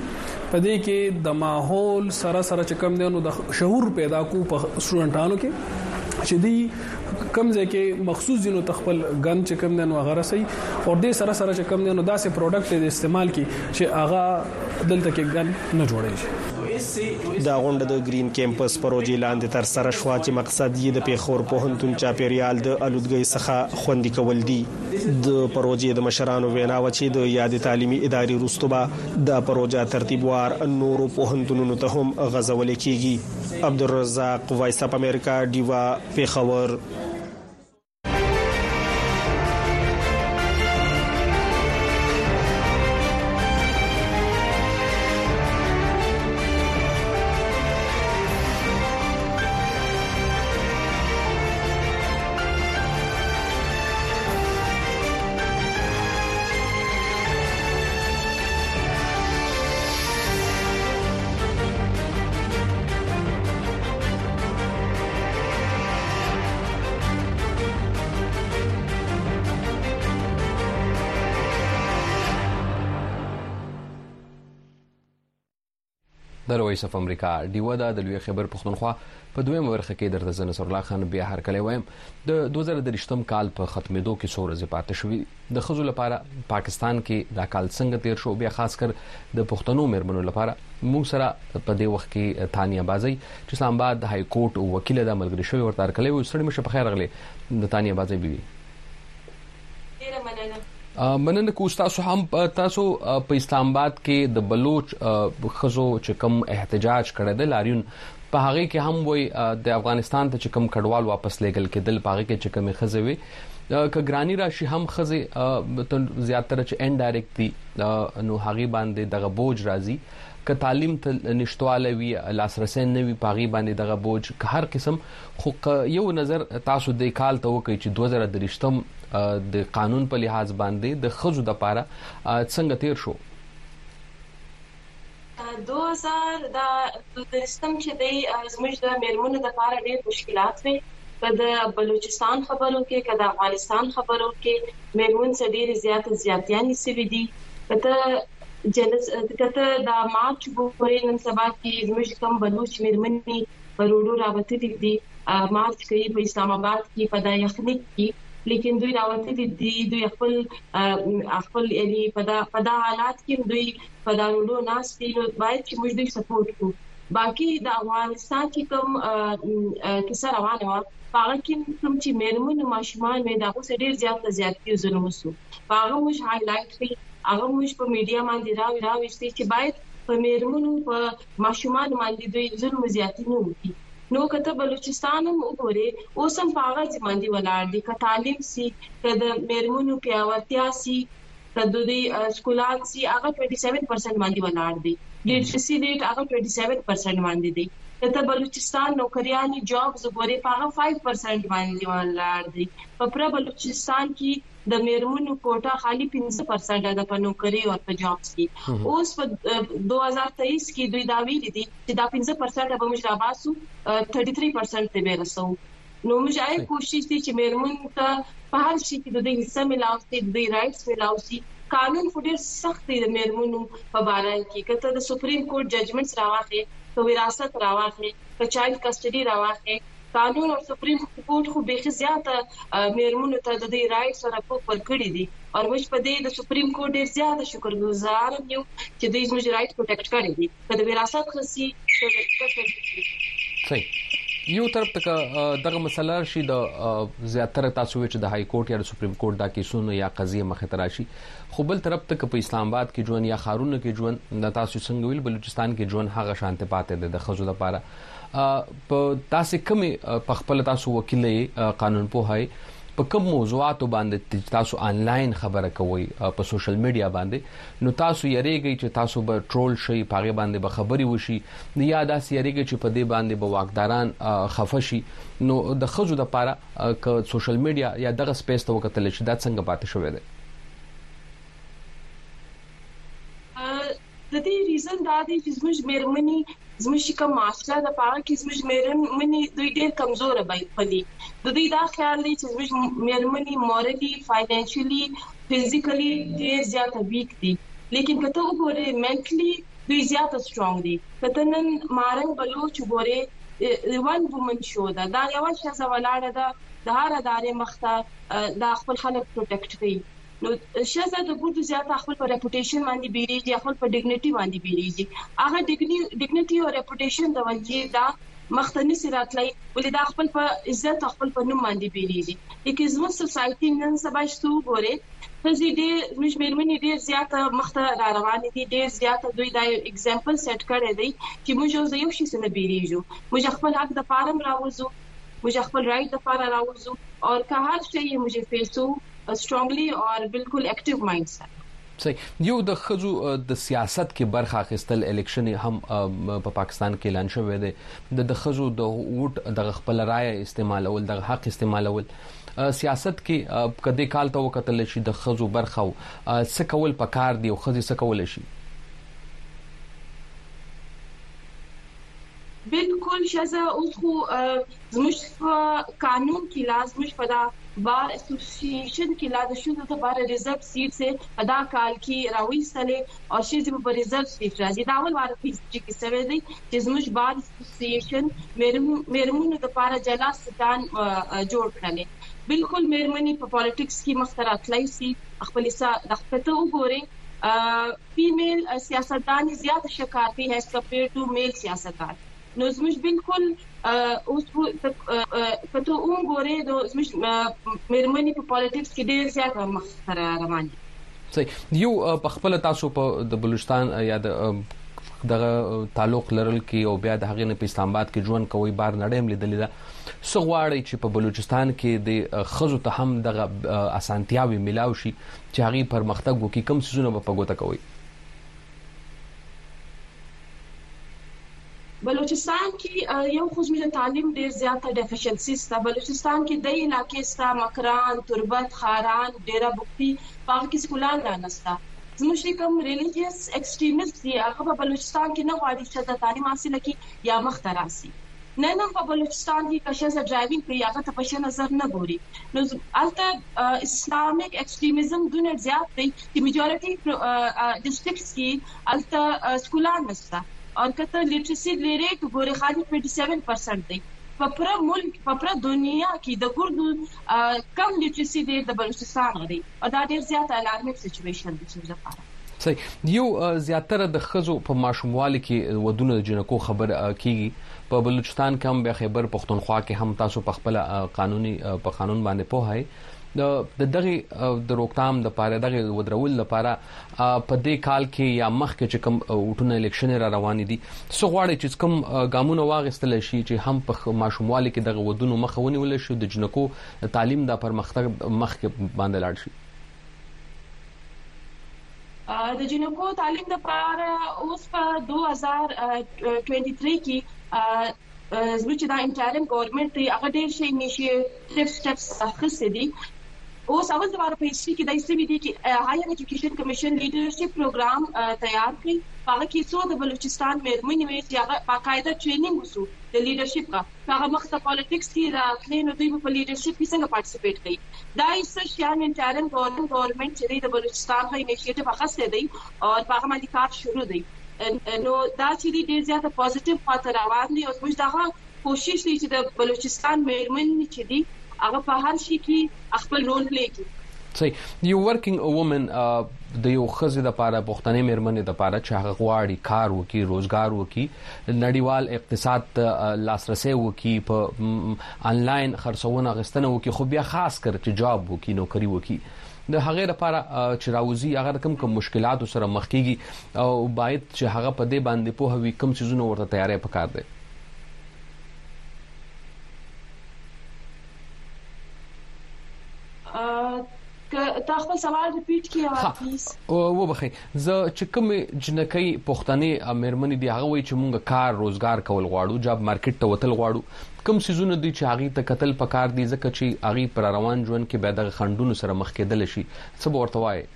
پدې کې د ماحول سره سره چې کم دی نو د شعور پیدا کو په سټوډنټانو کې چې دی کم ځای کې مخصوص دینو تخپل ګن چې کم دنو هغه رسي او دې سره سره چې کم دنو داسې پروډکټ د استعمال کی چې هغه دلته کې ګن نه جوړي شي. دا غونډه د گرین کیمپس پروژې لاندې تر سره شو چې مقصد یې د پیښور پوهنتون چاپیریال د الودګۍ څخه خوندي کول دي. د پروژې د مشرانو وینا و چې د یاد تعلیمي ادارې رستوبه د پروژه ترتیبوار نورو پوهنتونونو ته هم غزول کیږي. عبدالرزاق وایس اپ امریکا دیوا پیښور. د وایس اف امریکا دیو دا د لوی خبر پښتونخوا په دویمه برخه کې درته زنه نصر الله خان بیا هر کله وایم د دوه زره درشتم کال په ختمېدو کې څو ورځې پاتې شوې د خزو لپاره پاکستان کې دا کال څنګه تیر شو بیا خاص کر د پښتنو مېرمنو لپاره موږ سره په دې وخت کې تانیا بازي چې اسلام آباد های کورټ وکیل د ملګری شوی ورته هر کله و سړی مشه په خیر غلې د تانیا بازي بیبي ډیره مننه. مننه کو تاسو هم تاسو په اسلام آباد کې د بلوچ خزو چې کم احتجاج کړی د لاریون په هغه کې هم وای د افغانستان ته چې کم کډوال واپس لګل کېدل په هغه کې چې کم خزوي ک ګرانی راشي هم خزه زیاتره چې ان ډایرکټلی نو هغه باندې دغه بوج راځي ک تعلیم ته نشټواله وی لاسرسي نه وی پاغي باندې دغه بوج ک هر قسم خو یو نظر تاسو د کال ته وکړي چې دوه زره درشتم د قانون په لحاظ باندې د خزو د پاره څنګه تیر شو. دوه هزار د درستم چې د زموږ د میرمنو د لپاره ډېر مشکلات وي په د بلوچستان خبرو کې کله افغانستان خبرو کې میرمن څخه ډېر زیات زیاتیانی سوي دي کته جلس کته د مارچ ګورې نن سبا کې زموږ کوم بلوچ میرمنې پروړو راوته دي مارچ کوي په اسلام آباد کې په د یخنۍ کې لیکن دوی راوته دي دوی خپل خپل یعنی په دا په دا حالات کې دوی په دا ورو ناس دي نو باید چې موږ دوی سپورټ کوو. باقي د افغانستان کې کوم کیسه روانه و هغه کې کوم چې میرمنو ماشومان مې دا اوس ډېر زیات زیاتې ظلم وسو هغه موږ هایلایټ کړی هغه موږ په میډیا باندې راوي راوي چې باید په میرمنو په ماشومان باندې دوی ظلم زیاتې نه وکړي. نو کته بلوچستان هم وګوره اوس هم پاغه ځماندی ولاړ دي ک تعلیم سي کده میرمنو پیاوړتیا سي کده د سکولات سي هغه سبعه سوه پرسنټ باندې ولاړ دي لیټرسي ریټ هغه سبعه سوه پرسنټ باندې دي کته بلوچستان نوکریانی جابز وګوره پاغه پنځه پرسنټ باندې ولاړ دي په پر بلوچستان کې د میرمنو کوټه خالی پنځه پرسنټ د نوکری او په جابز کې اوس په دوه هزار تیئیس کې دوی دا ویلي دي چې دا پنځه پرسنټ به موږ راباسو تیس پرسنټ ته به رسو. نو موږ آی کوشش دي چې میرمنو ته په هر شي کې د دې حصہ ملاو سي د رائټس ملاو سي. قانون فډر سخت دی د میرمنو په اړه کې کته د سپریم کورټ ججمنټس راوخه تو وراثت راوخه په چایلډ کسټډي راوخه قانون او سپریم کورټ خو به زیاته میرمنو ته د دې رائټس او حقوق ورکړي دي او موږ په دې د سپریم کورټ ډیر زیاته شکرګزار یو چې دوی زموږ رائټ پروټیکټ کړي دي په وراثت خصي صحیح. یو طرف تک دغه مسله شي د زیاتره تاسو چې د های کورټ یا د سپریم کورټ دا کیسونه یا قضیه مخه تراشي خو بل طرف تک په اسلام آباد کې ژوند یا خارونه کې ژوند د تاسو څنګه ویل بلوچستان کې ژوند هغه شانته پاتې د خزو لپاره په تاسو کومي په خپل تاسو وکیلې قانون په هاي په کوم موضوعات باندې تاسو انلاین خبره کوي په سوشل میډیا باندې نو تاسو یریږئ چې تاسو به ټرول شي پاغه باندې به خبري وشي یا داس یریږئ چې په دې باندې به واقداران خفشي نو د خزو د لپاره ک سوشل میډیا یا دغه سپیس ته وکتل شي دا څنګه پاتې شوې ده. د دې ریزن دا دی چې زموږ میرمنې زموږ کوم معاشره د پاره کې زموږ میرمنې دوی ډېر کمزور دي د دې دا خیال دی چې زموږ میرمنې مورالي فاینانشلی فزیکلی ډېر زیات ویک دي لیکن کته وګوره منټلی دوی زیات سترونګ دي. کتنن مارنګ بلوچ ګوره وان وومن شو دا دا یو شزه ولاړه ده د هر ادارې مخته د خپل خلک پروټیکټ کوي. نو شزه د ګوتو زیات خپل په ریپوټیشن باندې بیریږي خپل په ډیګنیټي باندې بیریږي. هغه ډیګنیټي او ریپوټیشن د وجې دا مختنی سراتلای ولې دا خپل په عزت خپل په نوم باندې بیریږي. لیکن زموږ سوسايټي نن سبا شتو ګوره خزي ډېر مش مېرمنې ډېر زیات مخته را روانې دي ډېر زیات دوی دا اگزامپل سیټ کړی دی چې موږ یو شي سره بیریږو موږ خپل حق د فارم راوځو موږ خپل رائټ د فار راوځو او که هر شي موږ فیسو strongly or بالکل اکټیو مایند سره. صحیح. یو د خزو د سیاست کې برخه اخیستل الیکشن هم په پاکستان کې اعلان شوی دی د خزو د ووټ د خپل رائے استعمالول د حق استعمالول سیاست کې کدی کال ته وکتل شي د خزو برخه څه کول پکار دی او خزي څه کول شي. بالکل شزه اوس خو زموږ قانون کې لازم شپدا بار اسوسییشن کې لا د شوزو ته بار ریزرو سیټ سے ادا کال کې راوېستلې او شي چې په ریزرو سیټ راځي دا ول واره چې سوي دي چې زموږ بار اسوسییشن مېرمنو د لپاره جلا ستان جوړ کړل. بالکل مېرمنې په پالیټکس کې مختراتلای سي خپل څه د خپل وګوري فیمیل سیاستدان زیات شکارتي ہے کمپیر ټو میل سیاستدان. نو زموږ بالکل اوس کته وګورئ د زموږ مېرمنې په پالیټکس کې ډېر زیات مخ روان دي. صحیح. یو په خپل تاسو په د بلوچستان یا د دغه تعلق لرل کې او بیا د هغې نه په اسلام آباد کې ژوند کوي بار نړۍ هم لیدلې ده څه غواړئ چې په بلوچستان کې د ښځو ته هم دغه اسانتیاوې میلاو شي چې هغې پرمختګ وکړي کوم څیزونه به په ګوته کوئ؟ بلوچستان کې یو خو زموږ تعلیم ډېر زیاته ډیفیشنسیز ده. بلوچستان کې د علاقې ستا مکران تربت خاران ډیره بوکتی پاک کې سکولان نه نستا. زموږ کوم ریلیجیس ایکسټریمست دی هغه په بلوچستان کې نه غواړي چې د تعلیم حاصل کړي یا مخ ته راسي. نن هم په بلوچستان کې کښه ډرایوینګ کوي هغه ته په نظر نه ګوري. نو البته اسلامیک ایکسټریمزم دونه زیات دی چې میجورټي ډسټرکټس کې البته سکولان نستا और Qatar literacy rate गोरे खाली सत्ताईस परसेंट دی په پر ملک په پر دنیا کې د ګردو کم लिटरेसी ریټ د بلوچستان غړي او دا ډیر زیات الارمینګ سچويشن دی چې لپاره. صحیح. یو زیاتره د خزو په ماشوموالي کې ودونه د جنکو خبر کیږي په بلوچستان کې هم به خیبر پختونخوا کې هم تاسو په خپل قانوني په قانون باندې پوهای د دغه د روکتام د پاره دغه ودرول لپاره په دې کال کې یا مخ کې چې کوم وټونه الیکشن را روان دي څو غواړي چې کوم ګامونه واغستل شي چې هم په ماشوموالي کې دغه ودونو مخونی ول شي د جنکو تعلیم د پرمختګ مخ کې باندې لاړ شي. د جنکو تعلیم د پاره اوس په دو هزار तेईस کې زموږ د انټریم ګورنمنت هغه ډېر شي انیشیټیو سټیپس اخیستي دي. اوس اول د لپاره په هیڅ کې د ایس بي ډي کې هایر ایجوکیشن کمیشن لیډرشپ پروګرام تیار کړی. هغه کې څو د بلوچستان مېرمنې وي چې هغه باقاعده ټریننګ وسو د لیډرشپ کا هغه مخته پالیټکس کې راغلي نو دوی په لیډرشپ کې څنګه پارټیسپیټ کوي. دا ایسه شیان انټریم ګورنمنت چې د بلوچستان په انیشیټیو اخیسته دی او په هغه باندې کار شروع دی. نو دا چې ډیر زیاته پوزټیو خاطر روان دي او موږ دا کوشش کوي چې د بلوچستان مېرمنې چې دي هغه په هر شي کې خپل رول پلی کړي. صحیح. یو ورکینګ وومن د یو خزې د پاره پښتنې مېرمنې د پاره چې هغه غواړي کار وکړي روزګار وکړي نړیوال اقتصاد ته لاسرسي وکړي په انلاین خرڅونه غستنه وکړي خو بیا خاص کر چې جاب وکړي نوکری وکړي د هغه لپاره چې راوځي هغه کوم کوم مشکلات سره مخ کیږي او باید چې هغه په دې باندې په هوی کوم څیزونه ورته تیارې پکار دي. ا تا خپل سوال ریپیټ کیه پلیز. او وبخي زه چې کوم جنکۍ پښتنې مېرمنې دی هغه وایي چې مونږ کار روزګار کول غواړو جاب مارکیټ ته وتل غواړو کوم سيزونه دي چې هغه ته قتل پکار دي ځکه چې هغه پر روان ژوند کې به د خندونو سره مخ کېدل شي څه ورته وایي.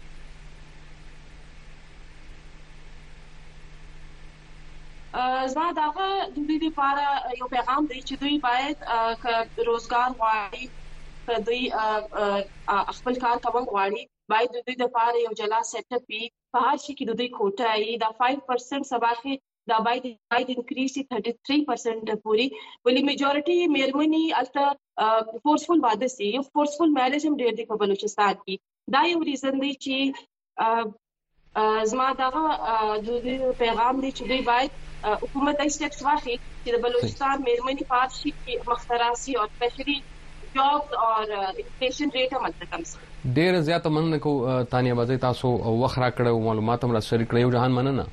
زما داغه د دې لپاره یو پیغام دی چې دوی باید ک روزګار غواړي دوی خپل کار کوم غواړي باید د دې لپاره یو جلا سیټ اپ وي په هر شي کې د دوی کوټه ای دا پنځه پرسنټ سباخي دا باید باید انکریز شي ترټیث پرسنټ پوری ولې میجورټي میرمنې الته فورسفل واده سي یو فورسفل میریج هم ډېر دی په بلوچستان کې دا یو ریزن دی چې زما دا د پیغام دی چې دوی باید حکومت یې سټیپس واخلي چې د بلوچستان میرمنې په هر شي کې مختراسي او سپیشلی جابز او ایجوکیشن ریټ هم کم شي. ډېر زیاته مننه کو تانیا بازي تاسو وخت را کړو معلومات هم را شریک کړو جهان مننه.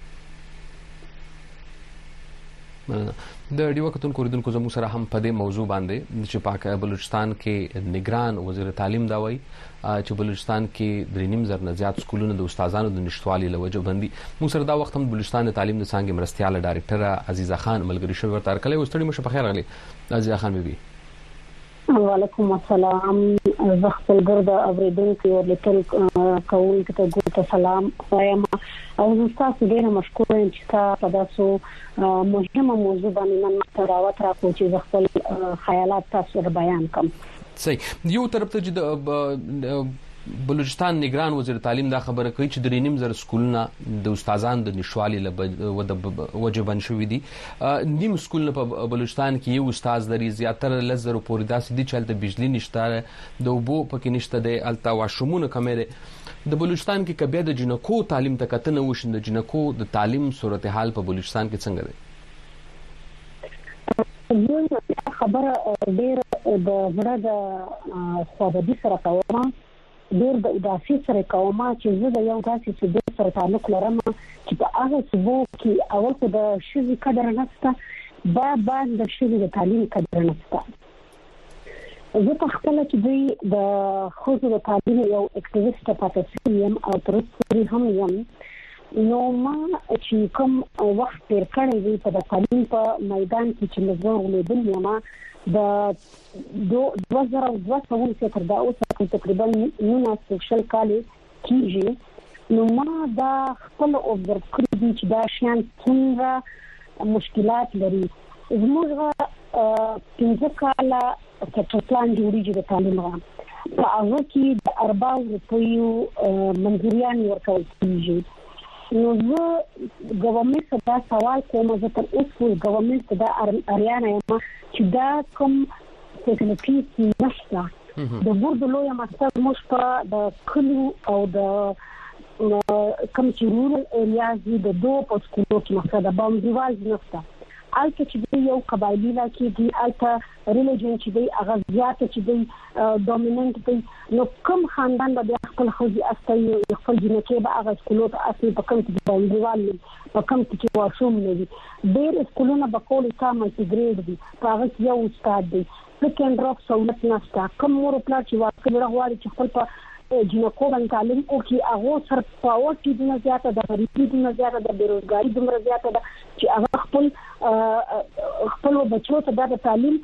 د ډیو کتون کوریدونکو زموږ سره هم په دې موضوع باندې چې پاک بلوچستان کې نگران وزیر تعلیم دا وایي چې بلوچستان کې درې نیم زره نه زیات سکولونه د استادانو د نشټوالي لوجه بندي. موږ سره دا وخت هم بلوچستان د تعلیم د څنګه مرستيال ډایرکټر عزیزه خان ملګری شو ورته کړلې وستړي مشه په خیر غلي عزیزه خان بیبي. وعلیکم السلام زه خپل ګرد اوریدونکو او لیکل کوونکو ته ګوت سلام وایم او زه تاسو ډیر مشکور یم چې تاسو تاسو مهمه موضوع باندې نن راوت راکو چې خپل خیالات تاسو بیان کوم. صحیح. یو طرف ته چې بلوچستان نگران وزیر تعلیم دا خبره کوي چې درې نیم زره سکولونه د استادانو د نشوالي له وجبن شوې دي. نیم سکولونه په بلوچستان کې یو استاد لري زیاتره لزر پورې داسې دي چې د بجلی نشته د اوبو پکې نشته د التا واشومونه کمې د بلوچستان کې کبه د جنکو تعلیم ته کتنه وشند د جنکو د تعلیم صورتحال په بلوچستان کې څنګه ده؟ خبره ډېر د زړه د خوابدي سره کوم ډېر د اداسي سره کوم چې زه د یو داسې څه سره تعلق لرم چې په هغه څه کې اول څه د شوی قدر نشته با بعد د شوی د تعلیم قدر نشته. زه په خپل کې دوی د خوځو د تعلیم یو اکټیویسټ پاتې یم او تر اوسه هم یم. نو ما چې کوم وخت تیر کړی دی په تعلیم په میدان کې چې مزور ولیدل یم د دوه زره دوه سوه څخه تر دا اوسه تقریبا نو سوشل کال کېږي نو ما دا خپل اوبزرو کړی دي چې دا شیان څنګه مشکلات لري. زموږ پنځه کاله کټ پلان جوړیږي د تعلیم غا په هغه کې د اربعو روپیو منځریان ورکول کېږي. نو زه ګورنمنت ته دا سوال کوم زه تر اوسه ګورنمنت ته دا اړیانه یم چې دا کوم فیسیلیټیز نشته د بورډ لوی مکتب مش په د کلو او د کوم چې رورل ایریاز د دوه په سکولو کې مخه د باندېوال نشته الته چې یو قبایلی لا کې دی الته ریلیجن چې دی هغه زیات چې دی ډومیننت دی نو کوم خاندان به خپل خوځي استي خپل جنکه به هغه سکولو ته اصلي په کوم کې باندېوال په کوم کې واشوم نه دي ډېر سکولونه به کول سامل ګریډ دي هغه یو استاد دی سکند روک سہولت نشته کوم مور پلا چې واکه غواړي چې خپل په جنکو باندې تعلیم او کې هغه سر پاوټي د زیاته د غریبۍ د زیاته د بیروزګاری د زیاته د چې هغه خپل خپل بچو ته د تعلیم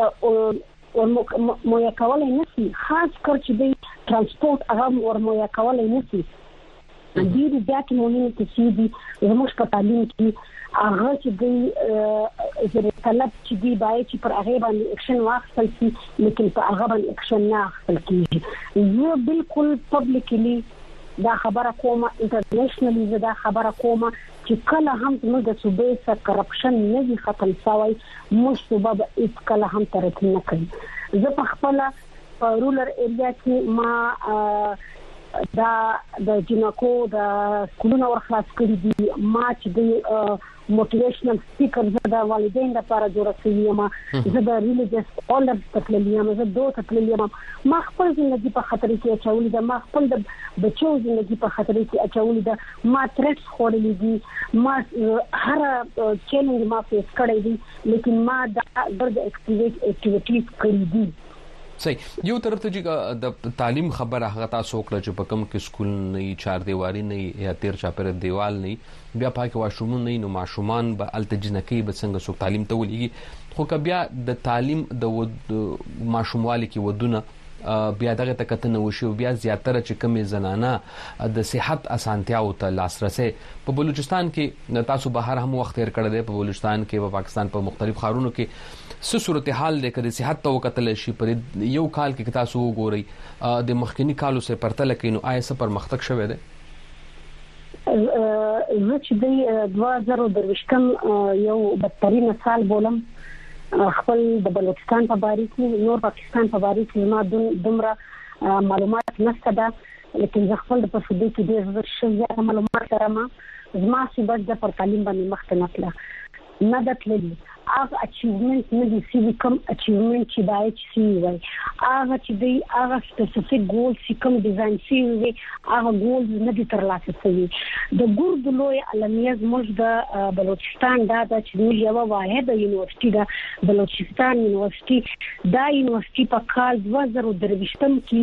او مو یا کولای نشي خاص کر چې د ترانسپورت هغه ور مو یا کولای نشي د دې د مهمه کې دي زموږ په تعلیم کې هغه چې د زری طلب چې دی باید چې پر هغه باندې اکشن واخلي شي لیکن په هغه باندې اکشن نه اخلي کیږي. زه بالکل پبلکلی دا خبره کومه انټرنیشنلی زه دا خبره کومه چې کله هم موږ د صوبې سره کرپشن نه وي ختم شوی موږ صوبه به هیڅ کله هم ترقی نه کوي. زه په خپل په رولر ایریا کې ما دا د جنکو د سکولونو ورخلاص کړی دي ما چې د موټیویشنل سپیکر زه د والدین لپاره جوړ شوی یم زه د ریلیجیس اولر تکلیف یم زه دوه تکلیف یم ما خپل ژوند په خطر کې اچولې ده ما خپل د بچو ژوند په خطر کې اچولې ده ما ترټس خورلې دي ما هر چیلنج ما فیس کړی دي لیکن ما د ګرد اکټیویټیز کړې دي. صحیح. یو طرف ته چې د تعلیم خبره هغه تاسو کړه چې په کوم کې سکول نه چار دیواری نه یا تیر چاپره دیوال نه بیا پاکه واشومون نه نو ماشومان به التجنکی به څنګه سو تعلیم ته ولېږي خو کبیا د تعلیم د ماشوموالي کې ودونه بیا دغه تکتنه وشو بیا زیاتره چې کمی زنانه د صحت اسانتیا او ته لاسرسي په بلوچستان کې تاسو بهر هم وخت تیر کړی دی په بلوچستان کې په پاکستان په مختلف ښارونو کې څه صورتحال د کده صحت تو قتل شي پر یو کال کې تاسو وګورئ د مخکنی کالو سره پرتله کینو آی اس پر مختک شوه ده زه چې د دوه زره درویشتم یو بدترین سال بولم خپل د بلوچستان په باره کې نور پاکستان په باره کې ما دومره معلومات نشته ده لیکن زه خپل د پښتو کې ډېر زیات معلومات لرم زما چې بس د پر تعلیم باندې مخته نکله نه د تللی هغه اچیومنت نه دي سی کوم اچیومنت چې دا چې وي هغه چې دی هغه سپیسیفیک ګول چې کوم ډیزاین سی وي هغه ګول نه دي ترلاسه شوی د ګورد لوی علمیه زموږ د بلوچستان دا چې موږ یو واحد یونیورسيټي ده بلوچستان یونیورسيټي دا یونیورسيټي په کال دوه زره درویشتم کې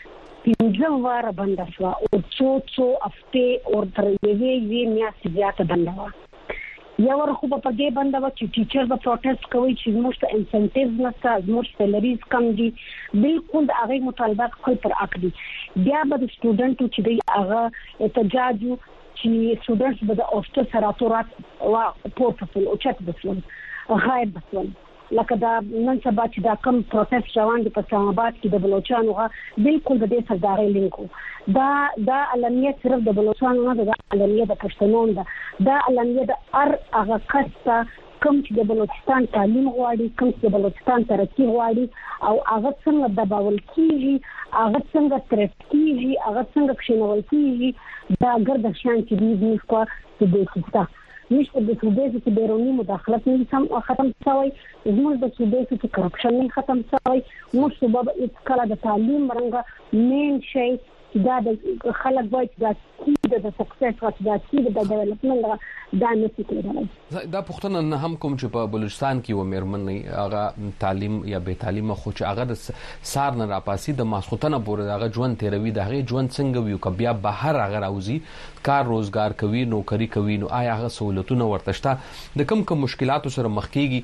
پنځه واره بند شو او څو څو هفته اور تر یوې یوې میاشتې زیاته بند و یا ورخه په دې باندې و چې ټیچر د پروټیست کوي چې موږ ته انسنټیوز نشته موږ سیلریز کم دي بالکل هغه مطالبات خپل پر عقدي بیا به د سټوډنټو چې دی هغه احتجاج چې سټوډنټس به د اوسټر سراتورات او پورتفل او چت بسول غایب بسول لکه دا نن سبا چې دا کم پروسس روان دي په اسلام آباد کې د بلوچستان هغه بالکل د دې سرداري لینکو دا دا علمیت صرف د بلوچستان نه ده علمیت د پښتنو ده دا علمیت د ار هغه کسته کم چې د بلوچستان تعلیم غواړي کم چې د بلوچستان ترقی غواړي او هغه څنګه د باول کیږي هغه څنګه ترقیږي هغه څنګه کښینول کیږي دا ګرد شان چې دې نشته د دې څخه نشته د صوبې چې بیرونی مداخلت نه سم ختم شوی زموږ د صوبې چې کرپشن نه ختم شوی موږ صوبه هیڅ کله د تعلیم رنګه مین شي دا د خلک وایي دا چې د سکسس غوښتل دا چې د ډیولپمنت دا نه کېدای دا پښتون نه هم کوم چې په بلوچستان کې و مېرمن هغه تعلیم یا به تعلیم خو چې هغه د سار نه راپاسي د ماسختنه پورې هغه ژوند تیروي د هغه ژوند څنګه ویو کبیا بهر هغه راوځي کار روزګار کوي نوکری کوي نو آیا هغه سہولتونه ورته شته د کم کم مشکلات سره مخ کیږي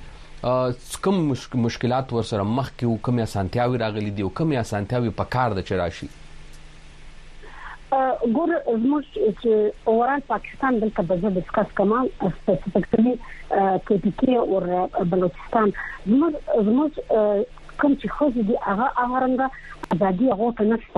کم مشکلات ور سره مخ کیو کم اسانتیاوي راغلي دي او کم اسانتیاوي په کار د چراشي ګور زموږ چې اورال پاکستان دلته به زه ډسکس کوم سپیسیفیکلی کې پی کې او بلوچستان زموږ زموږ کوم چې خو دې هغه هغه ازادي هغه ته نشته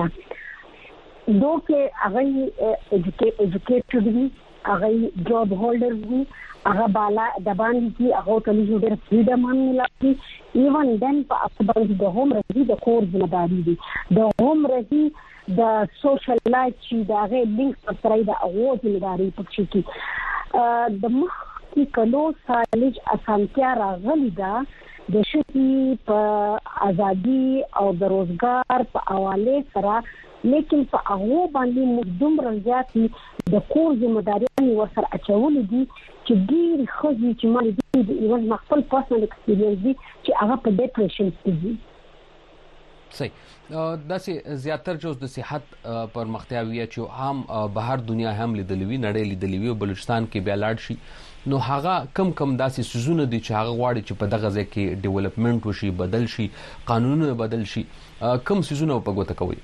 دوی هغه ایجوکیټډ دي هغه جاب هولډر دي هغه بالا د باندې هغه ته لږ ډېر فریډم هم ملاتي ایون دن په خپل د هوم رزي د کور ځمداري دي د هوم رزي د سوشل لایف چې دا غي لینک پر سره د اووه ځمداري پکې کې د مخ کې کلو سالج اسانتیا راغلي دا د شتي په ازادي او د روزګار په حواله سره لیکن په هغه باندې مقدم رضایتي د کور ځمداري ورسره اچول دي چې ډیر خوځي چې مال دي د ایوز خپل پرسنل ایکسپیرینس دي چې هغه په ډیپریشن کې دي صحیح دا سي زیاتر جوز د صحت پر مختیاوی چې عام بهر دنیا هم لیدلوي نړۍ لیدلوي بلوچستان کې بیا لاړ شي نو هغه کم کم داسې سيزونه دي چې هغه غواړي چې په دغه ځای کې ډیولپمنٹ وشي بدل شي قانونونه بدل شي کم سيزونه په ګوته کوي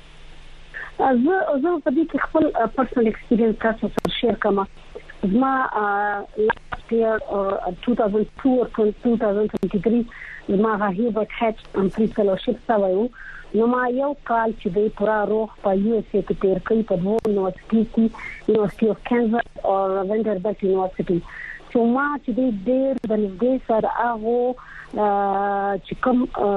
زه زه په دې کې خپل پرسنل ایکسپیرینس تاسو سره شیر کوم زما last year or two thousand two or two thousand twenty-three زما هیبت هټ ام فری فیلوشپ سوایو نو ما یو کال چې د پورا روح په یو اس اي کې تیر کړی په دوه یونیورسيټي کې یونیورسيټي اف کانزاس او وینډربلټ یونیورسيټي چې ما چې د ډېر د دې سره هغه چې کوم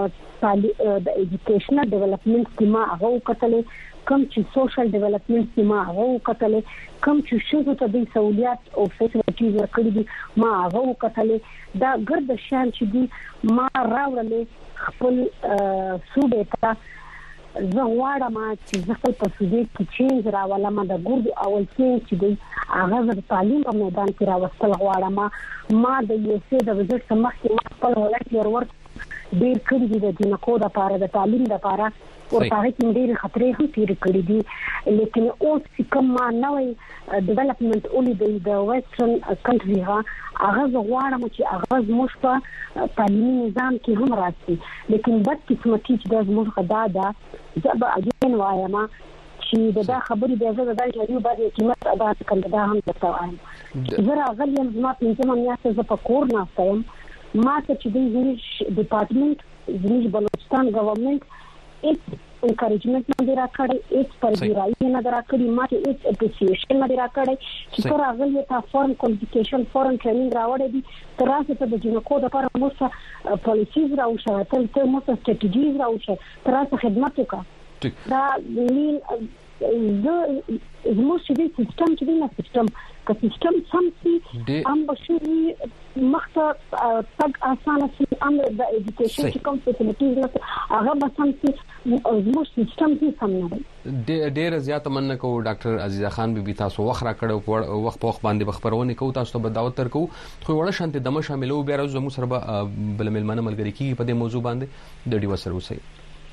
د ایجوکیشنل ډیولپمنٹ کې ما هغه کتلې کم چې سوشل ډیولپمنٹ کې ما هغه کتلې کم چې شوزو ته د سہولیات او فیسیلیټیز ورکړي دي ما هغه کتلې دا ګرد شان چې دي ما راوړلې خپل صوبې ته زه غواړم چې زه خپل په صوبې کې چینج راولم د ګورد اول چې دی هغه د تعلیم په میدان کې راوستل غواړم ما د یو څه د وزارت مخکې خپل ولایت ورور ډیر کړي دي د جنکو د لپاره د تعلیم لپاره ورته کې ډېر خطرې هم تیر کړې دي لیکن اوس کوم نوې ډیولپمنٹ اولي د ویسټرن کنټري هغه غواړم چې هغه زموږ په تعلیمي نظام کې هم راشي لیکن بد قسمتي چې د زموږ خدا دا زب اجین وایم چې دا خبرې د زړه د جریو باندې قیمت ادا کړل دا هم تاسو وایم زه راغلم زما پنځم میاشت زه په کور نه استم ما ته چې د زموږ ډپارټمنټ زموږ بلوچستان ګورنمنت هیڅ انکریجمنت نه دی راکړی، هیڅ پرګرایي نه دی راکړی، ما ته هیڅ اپریسیشن نه دی راکړی چې تر هغه ته فورم کوالیفیکیشن فورم ټریننګ راوړی دي، تر هغه ته د جنکو د لپاره موږ پالیسیز راوښه، تر ته موږ سټریټیجیز راوښه، تر هغه خدمت وکړه. دا مين زه زموږ چې د سیستم چې د سیستم که سیستم سم سي ام بشري مخته تګ اسانه سي، ام د ایجوکیشن چې کوم فیسیلیټیز نه هغه به سم سي، زموږ سیستم هیڅ سم نه دی. ډېر زیات مننه کوم ډاکټر عزیزه خان بي بي تاسو وخت را کړو، وخت په وخت باندې خبرونه کوو، تاسو ته دعوت ترکو خو وړه شانته دمه شاملو بیا راځو زموږ سره بل ملمنه ملګری کیږي په دې موضوع باندې د ډیو سره وسی.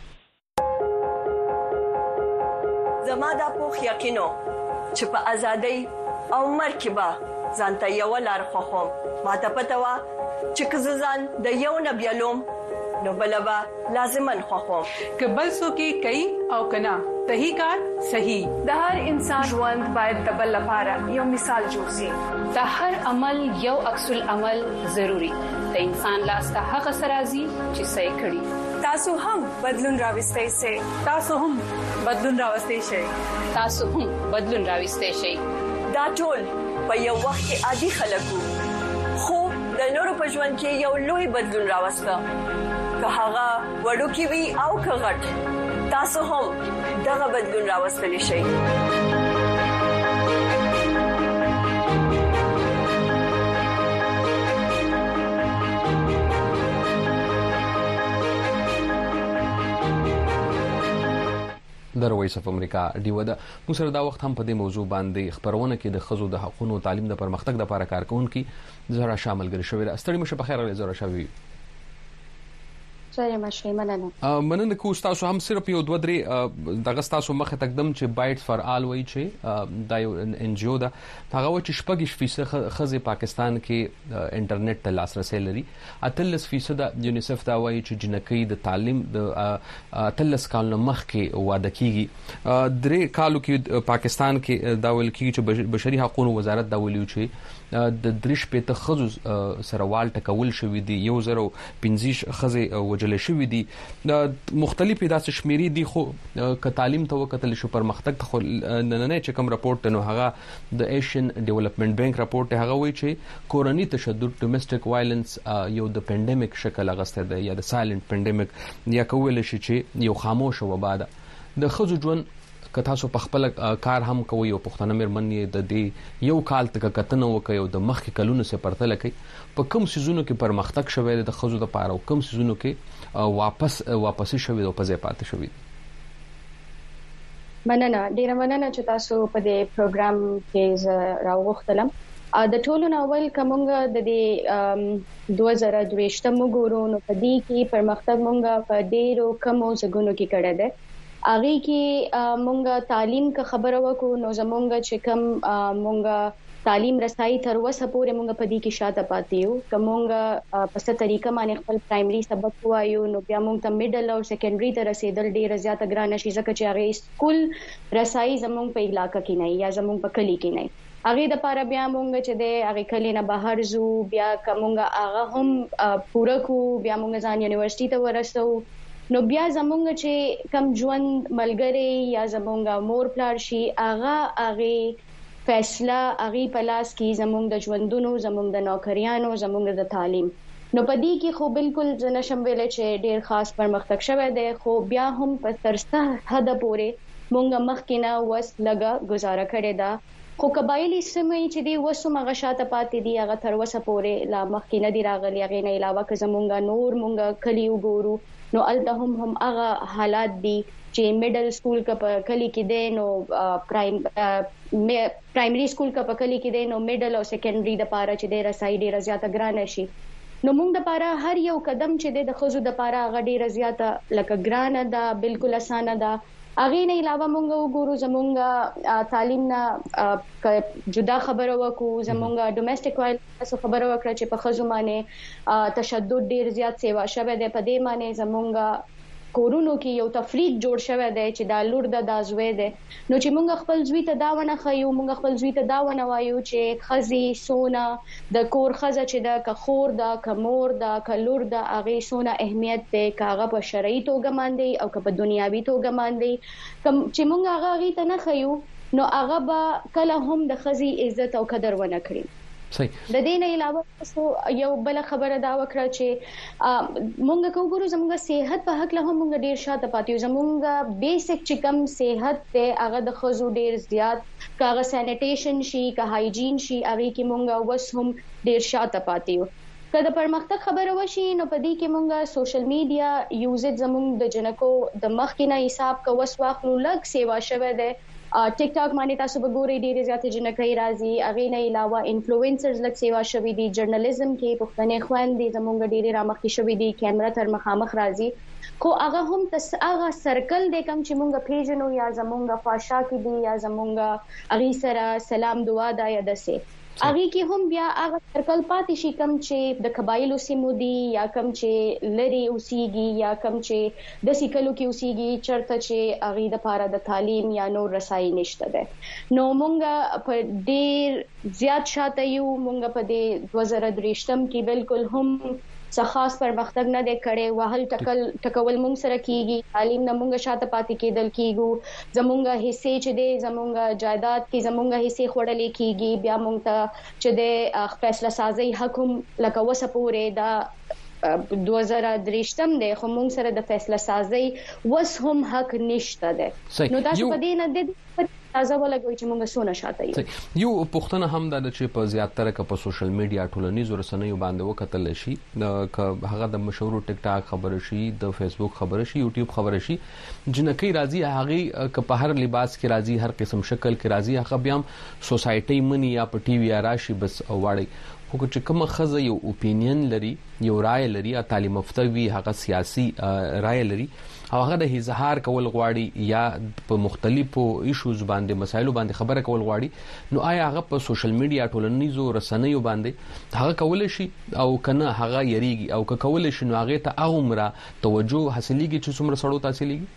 زما د پوخ یقینو چې په ازادۍ او مرکبه ځانته یو لار خوخم، ما ته پته وا چې کززان د یو نبیلوم نو بلبا لازمن خوخم که بل څوک کوي او کنا صحیح کار صحیح. د هر انسان ژوند باید د بل لپاره یو مثال جوړ شي. د هر عمل یو عکس العمل ضروری. د انسان لاس ته هغه سرازي چې صحیح کړي. تاسو هم بدلون راوستئ شئ. تاسو هم بدلون راوستئ شئ. تاسو هم بدلون راوستئ شئ. دا ټول په یو وخت کې عادي خلکو خو د نورو په ژوند کې یو لوی بدلون راوسته، که هغه وړوکی وي او که غټ. تاسو هم دغه بدلون راوستلی شئ. د وایس اف امریکا ډیو ده موږ سره دا وخت هم په دې موضوع باندې خبرونه کې د خزو د حقوقو او تعلیم د پرمختګ لپاره کار کوونکي زهرا شامل ګرځي شوې. ستړي مشه په خیر راځي زهرا شاوي. سره مشه مننه. مننه کو تاسو هم صرف یو دوه درې دغه تاسو مخه تقدم چې بایټس فار آل وای چې دا یو ان جی او ده، هغه و چې شپږ فیصد خزې پاکستان کې انټرنیټ ته لاسرسي لري، اتلس فیصد یونیسف دا وایي چې جنکۍ د تعلیم د اتلس کال مخ کې واده کیږي. درې کالو کې پاکستان کې دا ویل کیږي چې بشري حقوقو وزارت دا ویلي چې د درش په تخصص سره وال ټکول شوې دي، یو زرو پنځه خزې وجل شوې دي، مختلفې داسې شمیرې دي. خو ک تعلیم ته وکتل شو پرمختګ ته نن نه چې کوم راپورټ نو هغه د ایشین ډیولپمنٹ بانک راپورټ هغه وایي چې کورنی تشدد ډومېسټک وایلنس یو د پینډیمیک شکل اغسته ده یا د سایلنت پینډیمیک یا کول شي چې یو خاموش وبا ده د خزو ژوند. که تاسو په خپل کار هم کوي او پښتنه مېرمنې د دې یو کال تک کتنه وکي او د مخ کې کلونو سره پرتل کوي په کوم سيزونو کې پرمختګ شوی د خزو د پاره او کوم سيزونو کې واپس واپس شوی او په ځای پاتې شوی. مننه ډیره مننه چې تاسو په دې پروګرام کې راوغختلم. د ټولو ناول کومګه د دې دوه زره دوه م ګورو نو په دې کې پرمختګ مونږه په ډیرو کمو ځګونو کې کړه ده. اغه کې مونږه تعلیم کا خبره وکړو نو زمونږه چې کم مونږه تعلیم رسایي تر وسه پورې مونږ په دې کې شاته پاتې یو. کومګه په ست طریقه باندې خپل پرایمري سبق وایو نو بیا مونږ ته میډل او سیکنډري ته رسیدل ډیره زیاته ګرانه شي ځکه چې هغه سکول رسایي زمونږ په علاقې کې نه یا زمونږ په کلی کې نه. هغه د پاره بیا مونږ چې د هغه کلی نه بهر زو بیا کومګه هغه هم پوره کو بیا مونږ ځان یونیورسيټي ته ورسو نو بیا زمونږ چې کم ژوند ملګری یا زمونږ مور پلار شي هغه هغه فیصله هغه پلاس کې زمونږ د ژوندونو زمونږ د نوکریانو زمونږ د تعلیم نو پدې کې خو بالکل نشم ویل چې ډیر خاص پرمختګ شوه دی خو بیا هم په ترسته حد پورې مونږ مخکینه وس لګا گزاره کړې ده خو قبایلی سیمې چې دی وسو مغشاته پاتې دی هغه تر وسه پورې لا مخکینه دی راغلی هغه نه علاوه که زمونږ نور مونږ کلیو ګورو نو الته هم هم هغه حالات دي چې میډل سکول کا په کلی کې دی نو پرایم پرایمري سکول کا په کلی کې دی نو میډل او سیکنډري د پاره چې دی رسای ډیره زیاته ګرانه شي نو موږ د پاره هر یو قدم چې د خزو د پاره هغه ډیره زیاته لکه ګرانه ده بالکل اسانه ده. هغه نه علاوه موږ وګورو زمونږ تعلیم نه جدا خبره وکړو زمونږ ډومېسټک وایلنس خبره وکړه چې په خزو باندې تشدد ډیر زیات سیوا شوه د پدې باندې زمونږ کورونو کې یو تفریق جوړ شوی دی چې دا لور د دازوي دی نو چې موږ خپل زوی ته دا ونه خایو موږ خپل زوی ته دا ونه وایو چې خزي سونا د کور خزه چې دا کخور دا کمور دا کلور دا اغه سونا اهمیت دی کاغه په شرعي توګه باندې او په دنیاوي توګه باندې کوم چې موږ هغه غي ته نه خایو نو هغه به کله هم د خزي عزت او قدر ونه کړی صحیح د دې نه علاوه یو بل خبره دا وکړه چې مونږ کو ګورو زموږ صحت په حق له هم مونږ ډیر شاته پاتې زموږ بیسیک چې کم صحت ته هغه د خزو ډیر زیات کاغه سانیټیشن شي کا هایجین شي هغه کې مونږ وس هم ډیر شاته پاتې یو کله پرمختګ خبره وشي نو په دې کې مونږ سوشل میډیا یوزز زموږ د جنکو د مخ کې نه حساب کو وس واخلو لګ سیوا شوه ده ټیک ټاک باندې تاسو به ګورئ ډېر زیات جنکۍ راځي اغه نه علاوه انفلوئنسرز لک سیوا شوي دي جرنالیزم کې پښتنې خويندې زموږ ډېر رامخې شوي دي کیمرا تر مخامخ راځي خو هغه هم تس هغه سرکل د کم چې مونږ پیژنو یا زموږ خواشا کې دي یا زموږ اغه سره سلام دعا دا یا دسه اغه کې هم بیا هغه سرکل پاتې شي کم چې د قبایلو سیمو دي یا کم چې لری اوسېږي یا کم چې د سیکلو کې اوسېږي چرته چې اغه د پاره د تعلیم یا نور رسایي نشته ده نو مونږ په ډېر زیات شاته یو مونږ په دې دوه زره درېشتم کې بالکل هم څه خاص پرمختګ نه دی کړی وهل ټکل ټکول مونږ سره کیږي تعلیم نه مونږ شاته پاتې کېدل کیږو زمونږ حصے چې دی زمونږ جائیداد کې زمونږ حصے خورلې کیږي بیا مونږ ته چې دی فیصله سازي حکم لکه وسه پورې دا دوه زره درېشتم دی خو مونږ سره د فیصله سازي وس هم حق نشته دی نو تاسو په دې نه د تازه ولګوي چې موږ سونه شاته یو یو پښتنه هم د چې په زیاتره ک په سوشل میډیا ټولنیزو رسنیو باندې وکتل شي د هغه د مشهور ټیک ټاک خبره شي د فیسبوک خبره شي یوټیوب خبره شي جنکی راځي هغه ک په هر لباس کې راځي هر قسم شکل کې راځي هغه بیا سوسایټي منی یا په ټي وي راشي بس واړی خو چې کوم خزه یو اپینین لري یو رائے لري یا تعلیم یافته وي هغه سیاسي رائے لري او هغه د اظهار کول غواړي یا په مختلفو ایشوز باندې مسایلو باندې خبره کول غواړي نو آیا هغه په سوشل میډیا ټولنیزو رسنیو باندې هغه کول شي او کنه هغه یریږي او که کول شي نو هغه ته عمره توجه حاصلېږي چې څومره سړو تحصیلېږي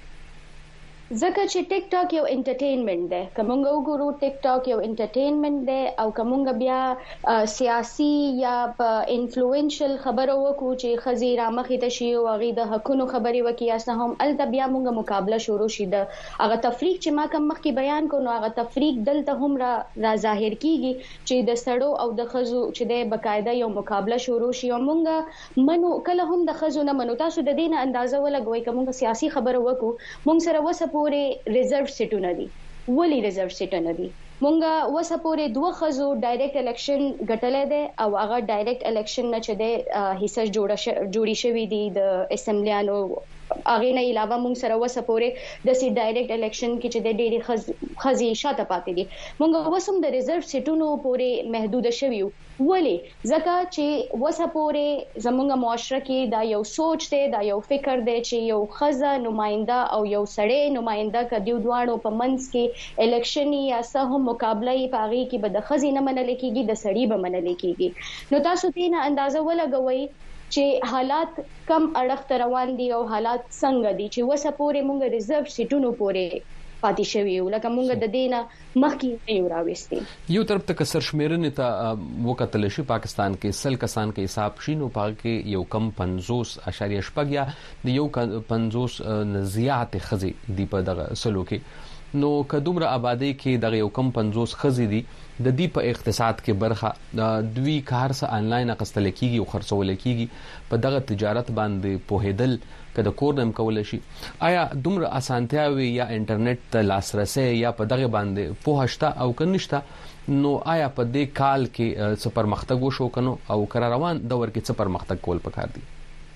ځکه چې ټیک ټاک یو انټرټینمنت دی کومه وګورو ټیک ټاک یو انټرټینمنت دی او کومه بیا سیاسي یا په انفلوئنشل خبرو وکړو چې خزي رامخې ته شي او غي د حقونو خبري وکي یا څه هم ال بیا موږ مقابله شروع شي د هغه تفریق چې ما کوم مخکې بیان کو نو هغه تفریق دلته هم را, را ظاهر کیږي چې د سړو او د خزو چې د بقاعده یو مقابله شروع شي او موږ منو کله هم د خزو نه منو تاسو د دینه اندازه ولګوي کومه سیاسي خبرو وکړو موږ سره وسه پورې ریزرو سیټونه دي ولی ریزرو سیټونه دي مونږه وسه پورې دوه خزو ډایرکټ الیکشن غټلې ده او هغه ډایرکټ الیکشن نه چي ده حصہ جوړه جوړی شوی دي د اسمبلیانو اغه نه علاوه مونږ سره وسه پورې د سي ډایرکټ الیکشن کې چې د ډېری خز خزي شاته پاتې دي مونږ وسوم د ریزرو سیټونو پورې محدود شویو ولی ځکه چې وسه پورې زمونږ معاشره کې دا یو سوچ دی دا یو فکر دی چې یو خزه نماینده او یو سړی نماینده کدیو دوانو په منځ کې الیکشن یا سه هم مقابله یې پاغي کې به د خزي نه منل کېږي د سړی به منل کېږي نو تاسو دې نه اندازه ولګوي چې حالات کم اړخ روان دي او حالات څنګه دي چې وسه پورې مونږ ریزرو سیټونو پورې پاتې شوی یو لکه مونږ د دینه مخکې یو راوستي یو طرف ته کسر شمیرنه ته وکتل شي پاکستان کې سل کسان کې حساب شینو پاک کې یو کم پنځوس اشاریه شپږ یا د یو پنځوس زیات خزي دی په دغه سلو کې نو کدومره آبادی کې دغه یو کم پنځوس خزي دي د دې په اقتصاد کې برخه د دوی کار سره انلاین اقستل کیږي او خرڅول کیږي په دغه تجارت باندې پوهیدل کله کورنم کول شي آیا دومره اسانتیا وي یا انټرنیټ ته لاسرسي یا په دغه باندې پوهشته او کنيشته نو آیا په دې کال کې څه پرمختګ وشو کنو او کر روان دور کې څه پرمختګ کول پکار دي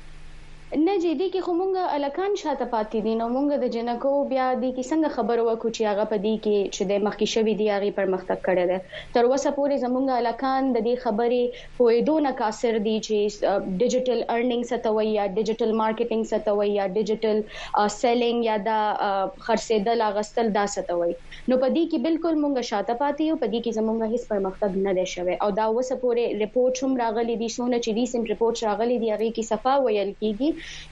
نه جدي کې کومه الکان شاته پاتې دي نو مونږ د جنکو بیا د کی څنګه خبرو وکړو چې هغه په دې کې چې د مخکې شوی دی هغه پرمختګ کړی دی تر اوسه پورې زمونږ الکان د دې خبرې پوهیدونه کاسر دي چې ډیجیټل ارننګ ستوي یا ډیجیټل مارکیټینګ ستوي یا ډیجیټل سیلینګ یا د خرڅېدل اغستل دا ستوي نو په دې کې بالکل مونږ شاته پاتې یو په دې کې زمونږ هیڅ پرمختګ نه دی شوی او دا اوسه پورې ریپورت هم راغلي دي سونه چې ریسنت ریپورت راغلي دي هغه کې صفه ویل کیږي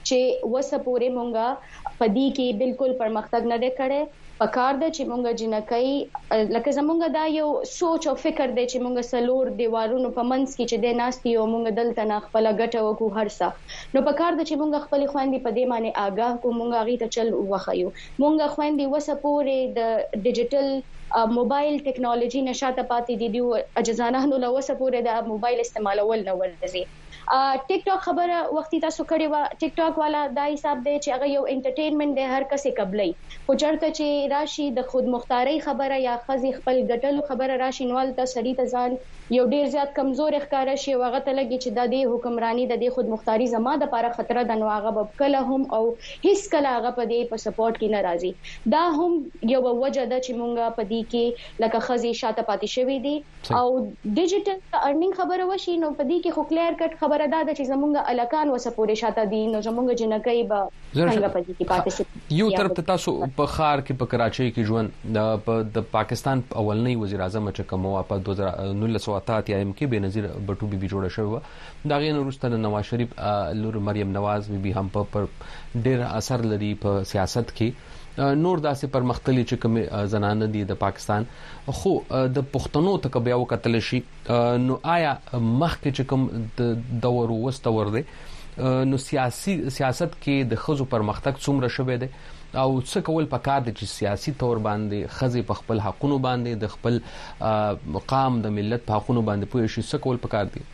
چې وسپورې مونږه پدی کې بالکل پرمختګ نه کړي پکار ده چې مونږه جنکۍ لکه زمونږ دا یو سوچ او فکر دی چې مونږ سلور دیوارونو په منځ کې چې د ناستي او مونږ دلته نه خپل ګټه وکړو هرڅه نو پکار ده چې مونږ خپل خويندې په دې معنی آگاه کو مونږ غي ته چل وخایو مونږ خويندې وسپورې د ډیجیټل موبایل ټیکنالوژي نشاته پاتې دي دی اجزانه نو لوسپورې د موبایل استعمالول نه ورځي ټیک ټاک خبره وختي تاسو کړی و ټیک ټاک والا دا حساب دی چې هغه یو انټرټینمنت دی هر کس قبلای خو چرته چې راشي د خود مختاری خبره یا خزي خپل ګټلو خبره راشي نوال ته سړی ته ځان یو ډیر زیات کمزور ښکارا شي واغه ته لګي چې د دې حکمرانی د دې خود مختاری زما د لپاره خطر ده نو هغه به کله هم او هیڅ کله هغه په دې په سپورټ کې نه راځي دا هم یو وجه ده چې مونږه په دې کې لکه خزي شاته پاتې شوی دي او ډیجیټل ارنینګ خبره وشي نو په دې کې خو کلیر کټ خبره ده چې زمونږ الکان وسپورې شاته دي نو زمونږ جنکۍ به څنګه په دې کې پاتې شي یو طرف ته تاسو په خار کې په کراچۍ کې ژوند د پاکستان اولنی وزیر اعظم چې کوم په دوه هزار نولس یا ام کې بنظیر بټو بي بي جوړه شوی دا غین وروسته نواز شریف لور مریم نواز بي بي هم په ډېر اثر لري په سیاست کې نور داسې پرمختللي چې کوم زنانه دي د پاکستان خو د پښتنو ته بیا وکتل شي نو آیا مخکې چې کوم د دور وستور دي نو سیاسي سیاست کې د خزو پرمختګ څومره شوه دي او څه کول پکار دي چې سیاسي تور باندې خزي په خپل حقونو باندې د خپل مقام د ملت په حقونو باندې پوه شي څه کول پکار دي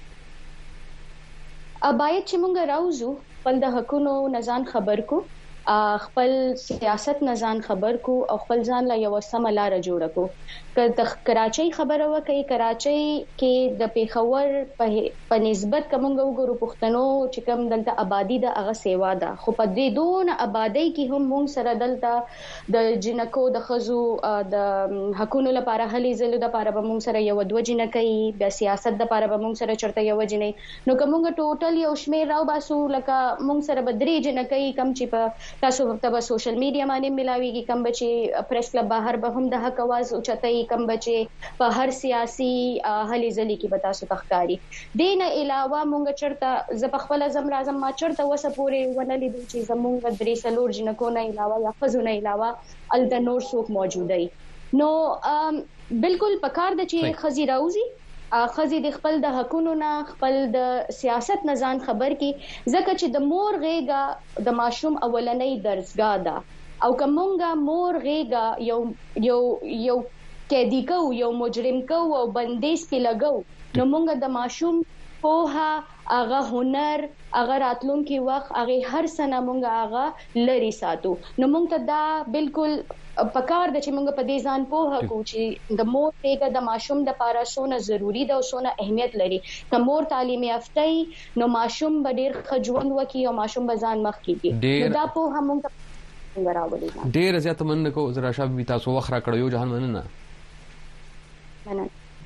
باید چې مونږ راوځو خپل د حقونو نزان خبر کو خپل سیاست نزان خبر کو او خپل ځان لا یو سم لار جوړ کو د کراچۍ خبره وکي کراچۍ کې د پیښور په نسبت کومګو ګورو پښتنو چې کوم دلته آبادی د هغه سیوا ده خو په دې دون آبادی کې هم مونږ سره دلته د جنکو د خزو د حقونو لپاره هلي زلو د لپاره به مونږ سره یو دوه جنکۍ بیا سیاست د لپاره به مونږ سره چرته یو جنې نو کومګ ټوټل یو شمیر راو باسو لکه مونږ سره بدري جنکۍ کم چې په تاسو په سوشل میډیا باندې ملاويږي کم بچي پریس کلب بهر به هم د حق आवाज اوچتای کم بچي په هر سیاسي هلي ځلې کې به تاسو تخکاری دین علاوه مونږ چرته ز په خپل زم راځم ما چرته وسپورې ونلې د چې زمونږ درې سلور جنکو نه علاوه یا خزو نه علاوه ال د نور څوک موجود دی نو بالکل پکار د چې خزي راوزی خزي د خپل د حقونو نه خپل د سیاست نه ځان خبر کی ځکه چې د مور غېګا د ماشوم اولنۍ درسګا ده او کومګه مور غېګا یو یو یو کېدی کو یو مجرم کو او بندیز په لګو نو مونږ د ماشوم پوها هغه هنر هغه راتلونکي وخت هغه هر سنه مونږ هغه لري ساتو نو مونږ ته دا بالکل پکار د چې مونږ په دې ځان پوها کو چې د مور پیګه د ماشوم د پاره سونه ضروری ده او سونه اهمیت لري که مور تعلیم یافته نو ماشوم به ډیر خجوند وکي او ماشوم به ځان مخ کیږي نو دا په هم مونږ راوړي ډیر زیات مننه کو زرا شاه بي تاسو وخره کړو جهان مننه مننه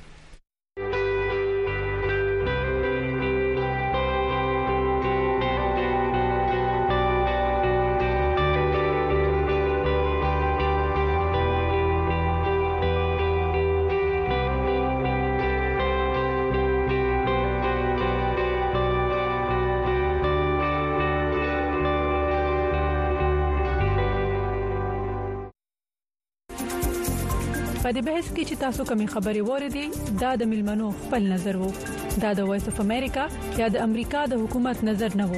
په دې بحث کې چې تاسو کومې خبرې وریدي دا د ملمنو خپل نظر وو دا د وایس اف امریکا یا د امریکا د حکومت نظر نه وو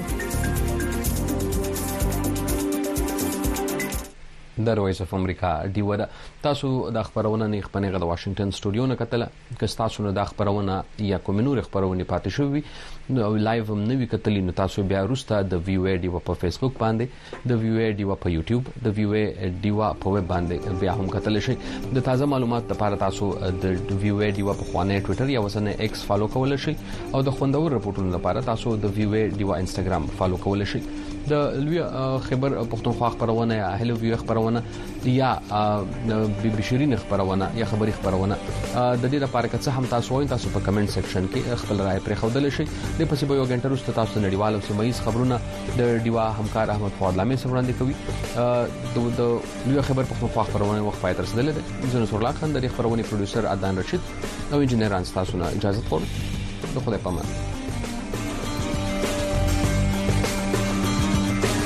د وایس اف امریکا دی ودا تاسو د خبرونه نه خبرونه د واشنگټن سټوډیو نه کتل که تاسو نه د خبرونه یا کوم نور خبرونه پاتې شوې نو لایو هم نوې کتلی نو تاسو بیا وروسته د ویو ای ډی په فیسبوک باندې د ویو ای ډی په یوټیوب د ویو ای ډی په ویب باندې بیا هم کتل شي د تازه معلومات لپاره تاسو د ویو ای ډی په خوانه ټوئیټر یا وسنه ایکس فالو کول شي او د خوندور رپورټونو لپاره تاسو د ویو ای ډی انستګرام فالو کول شي د لوی خبر پښتونخوا خبرونه یا هلو ویو خبرونه یا بي بي شيرين خبرونه یا خبري خبرونه د دې لپاره که څه هم تاسو وایي تاسو په کمنټ سیکشن کې خپل رائے پرې خودل شي د پسې به یو غنټه وروسته تاسو نړیوالو سیمایي خبرونه د ډیوا همکار احمد فؤاد لامي سره وړاندې کوي د لوی خبر پښتونخوا خبرونه وخت پای تر رسیدل دي زنه سورلا خان د خبرونه پروډوسر عدنان رشید او انجنیر ان تاسو نه اجازه خور د خدای پامان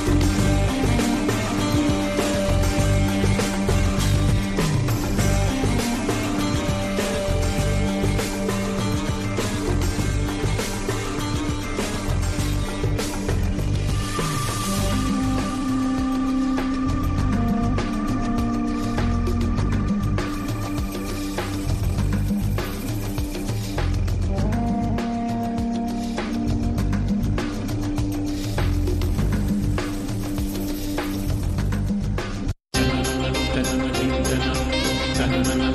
ژوندونه